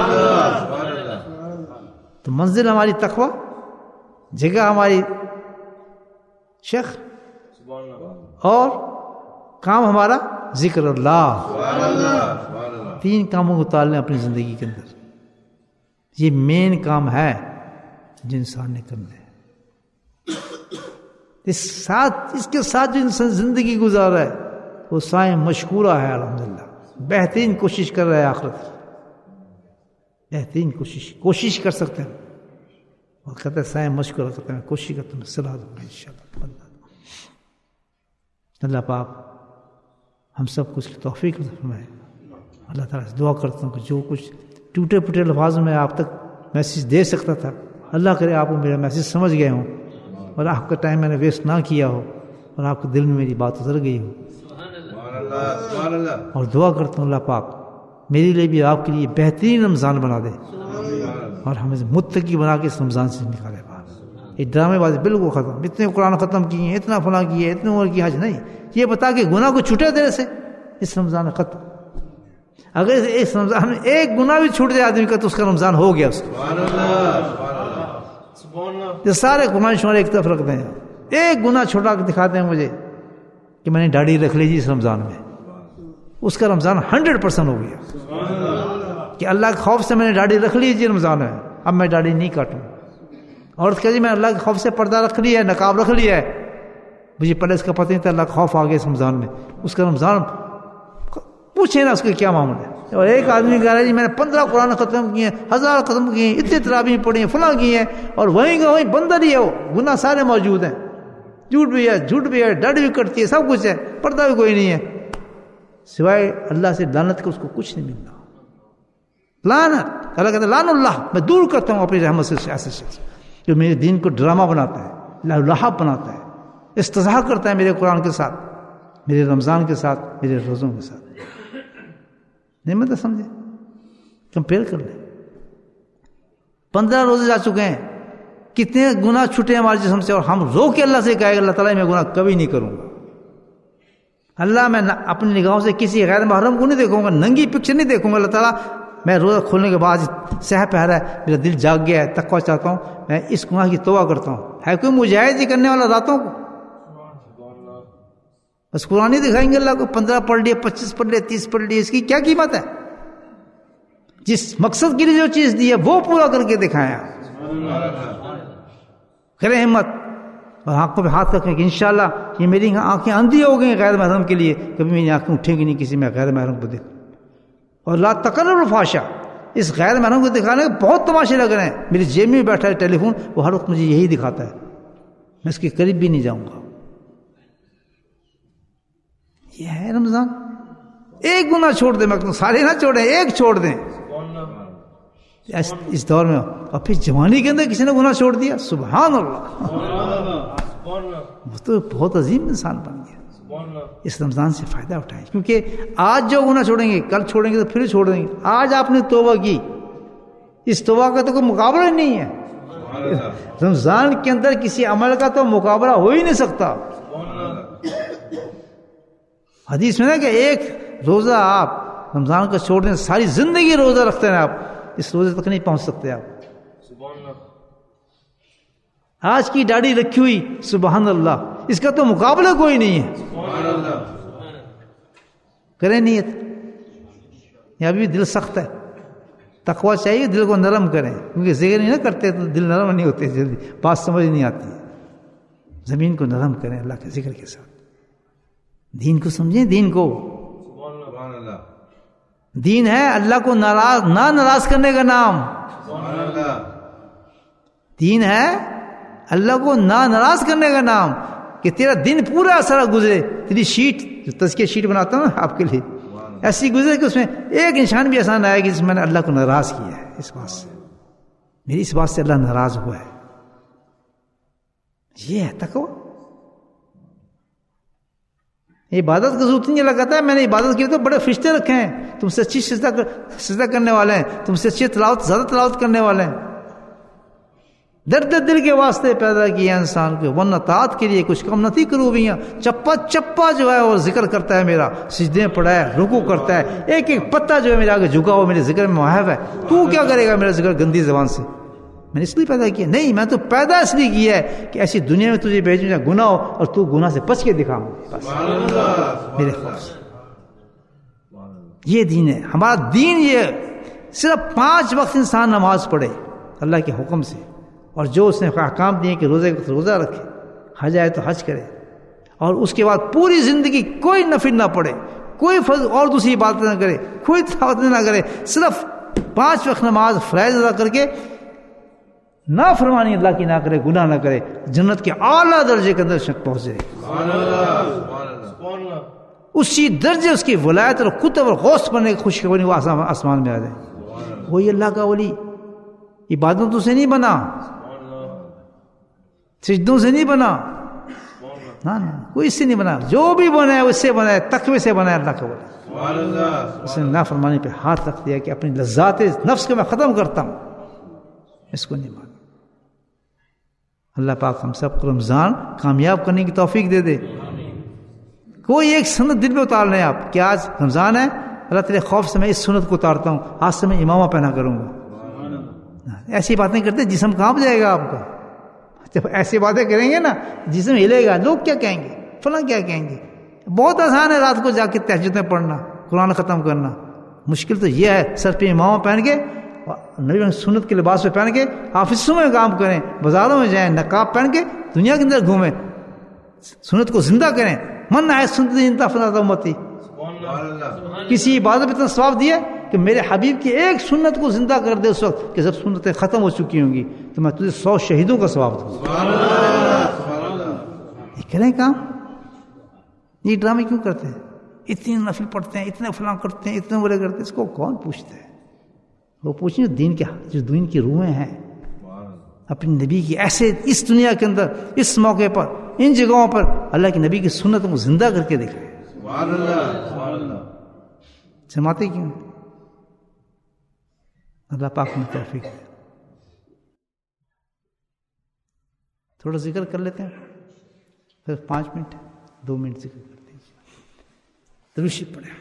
تو منزل ہماری تقویٰ, جگہ ہماری شیخ, اور کام ہمارا ذکر اللہ. تین کاموں کو اتارنے اپنی زندگی کے اندر, یہ مین کام ہے جو انسان نے کرنا ہے. اس ساتھ اس کے ساتھ جو انسان زندگی گزار رہا ہے وہ سائیں مشکورہ ہے. الحمدللہ بہترین کوشش کر رہا ہے آخرت, بہترین کوشش کوشش کر سکتے ہیں. اور کہتے ہیں سائیں مشکورہ کرتے ہیں, کوشش کرتے ہیں, صلاح دوں گا انشاءاللہ. اللہ پاک ہم سب کو اس کی توفیق فرمائے. اللہ تعالیٰ سے دعا کرتا ہوں کہ جو کچھ ٹوٹے پھوٹے الفاظوں میں آپ تک میسیج دے سکتا تھا, اللہ کرے آپ میرا میسیج سمجھ گئے ہوں, اور آپ کا ٹائم میں نے ویسٹ نہ کیا ہو, اور آپ کے دل میں میری بات اتر گئی ہو. اور دعا کرتا ہوں اللہ پاک میرے لیے بھی آپ کے لیے بہترین رمضان بنا دے, اور ہمیں متقی بنا کے اس رمضان سے نکالے باہر. یہ ڈرامے بازی بالکل ختم. اتنے قرآن ختم کیے ہیں, اتنا فلاں کیے ہیں, اتنے عمر کی حج نہیں. یہ بتا کہ گناہ کو چھوٹے دیر سے اس رمضان میں ختم. اگر اس رمضان میں ایک گناہ بھی چھوٹ جائے آدمی کا تو اس کا رمضان ہو گیا. اس یہ سارے گناہ شمار ایک طرف رکھتے ہیں, ایک گناہ چھوٹا دکھاتے ہیں مجھے کہ میں نے داڑھی رکھ لی جی اس رمضان میں, اس کا رمضان ہنڈریڈ پرسینٹ ہو گیا. کہ اللہ کے خوف سے میں نے داڑھی رکھ لی جی رمضان میں, اب میں داڑھی نہیں کاٹوں. عورت کہہ جی میں اللہ کے خوف سے پردہ رکھ لیا ہے, نقاب رکھ لیا ہے, مجھے پہلے اس کا پتہ نہیں تھا, اللہ کا خوف آ گیا اس رمضان میں, اس کا رمضان پوچھے نا اس کا کیا معاملہ ہے. اور ایک آدمی کہہ رہا ہے جی میں نے پندرہ قرآن ختم کیے ہیں, ہزار ختم کیے ہیں, اتنے تراویح پڑھی ہیں, فلاں کی ہیں, اور وہیں کا وہیں بندر ہی ہے, وہ گناہ سارے موجود ہیں, جھوٹ بھی ہے, جھوٹ بھی ہے, ڈر بھی کٹتی ہے, سب کچھ ہے, پردہ بھی کوئی نہیں ہے, سوائے اللہ سے لعنت کے اس کو کچھ نہیں ملتا. لعنت, اللہ کہتا ہے لعن اللہ, میں دور کرتا ہوں اپنی رحمت سے ایسے شخص جو میرے دین کو ڈرامہ بناتا ہے, لہو بناتا ہے, استہزاء کرتا ہے میرے قرآن کے ساتھ, میرے رمضان کے ساتھ, میرے روزوں کے ساتھ. نہیں مطلب سمجھے, کمپیئر کر لیں. پندرہ روزے جا چکے ہیں, کتنے گناہ چھوٹے ہمارے جسم سے, اور ہم رو کے اللہ سے کہے گا اللہ تعالیٰ میں گناہ کبھی نہیں کروں گا. اللہ میں اپنی نگاہوں سے کسی غیر محرم کو نہیں دیکھوں گا, ننگی پکچر نہیں دیکھوں گا. اللہ تعالیٰ میں روزہ کھولنے کے بعد سہ پہرا ہے, میرا دل جاگ گیا ہے, تقویٰ چاہتا ہوں, میں اس گناہ کی توبہ کرتا ہوں. ہے کوئی مجاہد ہی کرنے والا راتوں کو؟ بس قرآن ہی دکھائیں گے اللہ کو, پندرہ پڑھ لیے, پچیس پڑھ لیے, تیس پڑھ لیے, اس کی کیا قیمت ہے؟ جس مقصد کے لیے جو چیز دی ہے وہ پورا کر کے دکھایا. کریں ہمت اور آنکھوں پہ ہاتھ رکھیں کہ انشاءاللہ یہ میری آنکھیں اندھی ہو گئی غیر محرم کے لیے, کبھی میری آنکھیں اٹھیں گی نہیں کسی میں غیر محرم کو دیکھ. اور لا تقربوا الفحشاء, اس غیر محرم کو دکھانے کے بہت تماشے لگ رہے ہیں. میری جیب میں بیٹھا ہے ٹیلی فون, وہ ہر وقت مجھے یہی دکھاتا ہے, میں اس کے قریب بھی نہیں جاؤں گا. یہ ہے رمضان. ایک گناہ چھوڑ دیں, میں سارے نہ چھوڑیں, ایک چھوڑ دیں اس دور میں. اور پھر جوانی کے اندر کسی نے گناہ چھوڑ دیا, سبحان اللہ, وہ تو بہت عظیم انسان بن گیا. اس رمضان سے فائدہ اٹھائیں, کیونکہ آج جو گناہ چھوڑیں گے کل چھوڑیں گے تو پھر چھوڑ دیں گے. آج آپ نے توبہ کی, اس توبہ کا تو کوئی مقابلہ نہیں ہے. رمضان کے اندر کسی عمل کا تو مقابلہ ہو ہی نہیں سکتا. حدیث میں نا کہ ایک روزہ آپ رمضان کا چھوڑ دیں, ساری زندگی روزہ رکھتے ہیں آپ, اس روزے تک نہیں پہنچ سکتے آپ. آج کی داڑھی رکھی ہوئی, سبحان اللہ, اس کا تو مقابلہ کوئی نہیں ہے. کریں نیت, یہ ابھی دل سخت ہے, تقویٰ چاہیے, دل کو نرم کریں, کیونکہ ذکر نہیں نہ کرتے تو دل نرم نہیں ہوتے, جلدی بات سمجھ نہیں آتی. زمین کو نرم کریں اللہ کے ذکر کے ساتھ. دین کو سمجھیں, دین کو. دین ہے اللہ کو ناراض نہ ناراض کرنے کا نام. دین ہے اللہ کو نہ ناراض کرنے کا نام, کہ تیرا دن پورا سارا گزرے, تیری شیٹ جو تزکیہ شیٹ بناتا ہوں نا آپ کے لیے, ایسی گزرے کہ اس میں ایک نشان بھی ایسا نہ آئے کہ جس میں نے اللہ کو ناراض کیا ہے. اس بات سے میری اس بات سے اللہ ناراض ہوا ہے. یہ ہے تقویٰ. عبادت کا ضرورت نہیں لگاتا ہے, میں نے عبادت کی تو بڑے فرشتے رکھے ہیں, تم سے اچھی سجدہ سجدہ کرنے والے ہیں, تم سے اچھی تلاوت زیادہ تلاوت کرنے والے ہیں. درد دل کے واسطے پیدا کیا انسان کو, ورنہ طاعت کے لیے کچھ کم نہ تھی کروبیاں. چپا چپا جو ہے وہ ذکر کرتا ہے میرا, سجدے پڑھا ہے, رکوع کرتا ہے, ایک ایک پتا جو ہے میرے آگے جھکا ہوا میرے ذکر میں محو ہے. تو کیا کرے گا میرا ذکر گندی زبان سے؟ میں نے اس لیے پیدا کیا نہیں, میں تو پیدا اس لیے کیا ہے کہ ایسی دنیا میں تجھے بھیجوں جہاں گناہ ہو اور تو گناہ سے بچ کے دکھاؤں بس میرے خوف سے. یہ دین ہے ہمارا. دین یہ صرف پانچ وقت انسان نماز پڑھے اللہ کے حکم سے, اور جو اس نے احکام دیے کہ روزے کا روزہ رکھے, حج آئے تو حج کرے, اور اس کے بعد پوری زندگی کوئی نفل نہ پڑھے, کوئی فرض اور دوسری بات نہ کرے, کوئی تلاوت نہ کرے, صرف پانچ وقت نماز فرائض ادا کر کے نہ فرمانی اللہ کی نہ کرے, گناہ نہ کرے, جنت کے اعلیٰ درجے کے اندر شک پہنچ جائے. اسی درجے اس کی ولایت اور قطب اور غوث بننے کی خوشخبری وہ آسمان میں آ جائے. وہی اللہ کا ولی. عبادتوں سے نہیں بنا, سجدوں سے نہیں بنا, نہ نہ کوئی اس سے نہیں بنا. جو بھی بنا ہے اس سے بنا ہے, تقوی سے بنا ہے اللہ کا ولی. اس نے نافرمانی پہ ہاتھ رکھ دیا کہ اپنی لذات نفس کو میں ختم کرتا ہوں, اس کو نہیں مانا. اللہ پاک ہم سب کو رمضان کامیاب کرنے کی توفیق دے دے. کوئی ایک سنت دل میں اتار لیں آپ کہ آج رمضان ہے, اللہ تیرے خوف سے میں اس سنت کو اتارتا ہوں, آج سے میں امامہ پہنا کروں گا. ایسی باتیں کرتے جسم کانپ جائے گا آپ کا. جب ایسی باتیں کریں گے نا جسم ہلے گا, لوگ کیا کہیں گے, فلاں کیا کہیں گے. بہت آسان ہے رات کو جا کے تہجد میں پڑھنا, قرآن ختم کرنا. مشکل تو یہ ہے سر پہ امامہ پہن کے, نبی سنت کے لباس پہ پہن کے آفسوں میں کام کریں, بازاروں میں جائیں, نقاب پہن کے دنیا کے اندر گھومیں, سنت کو زندہ کریں. من ہے سنت زندہ فنا امتی. کسی عبادت پہ اتنا ثواب دیا کہ میرے حبیب کی ایک سنت کو زندہ کر دے اس وقت کہ جب سنتیں ختم ہو چکی ہوں گی تو میں تجھے سو شہیدوں کا ثواب دوں. یہ کریں کام. یہ ڈرامے کیوں کرتے ہیں؟ اتنے نفل پڑھتے ہیں, اتنے فلاں کرتے ہیں, اتنے برے کرتے ہیں, اس کو کون پوچھتے ہیں؟ وہ پوچھیں جو دین کے جو دین کی روحیں ہیں اپنے نبی کی, ایسے اس دنیا کے اندر اس موقع پر ان جگہوں پر اللہ کے نبی کی سنت کو زندہ کر کے دکھائے. جماتے کیوں؟ اللہ پاک میں توفیق ہے. تھوڑا ذکر کر لیتے ہیں, پھر پانچ منٹ دو منٹ ذکر کر دیجیے. درشی پڑھیں.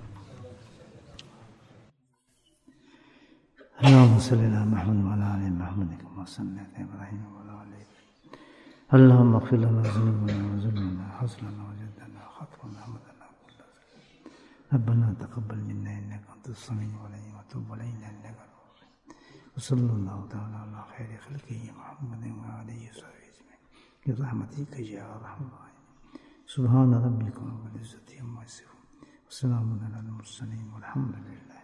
اللهم صل على محمد وعلى ال محمد كما صليت على ابراهيم وعلى ال ابراهيم. اللهم اغفر لنا ذنوبنا وظلمنا وحسننا وجدنا وخطأنا ومدنا كل ذنب. ربنا تقبل منا انك انت السميع العليم وتب علينا انك وصلى الله تعالى على خير خلقه محمد وعلى اله وصحبه اجمعين برحمتك يا ارحم الراحمين. سبحان ربك رب العزة عما يصفون وسلام على المرسلين والحمد لله.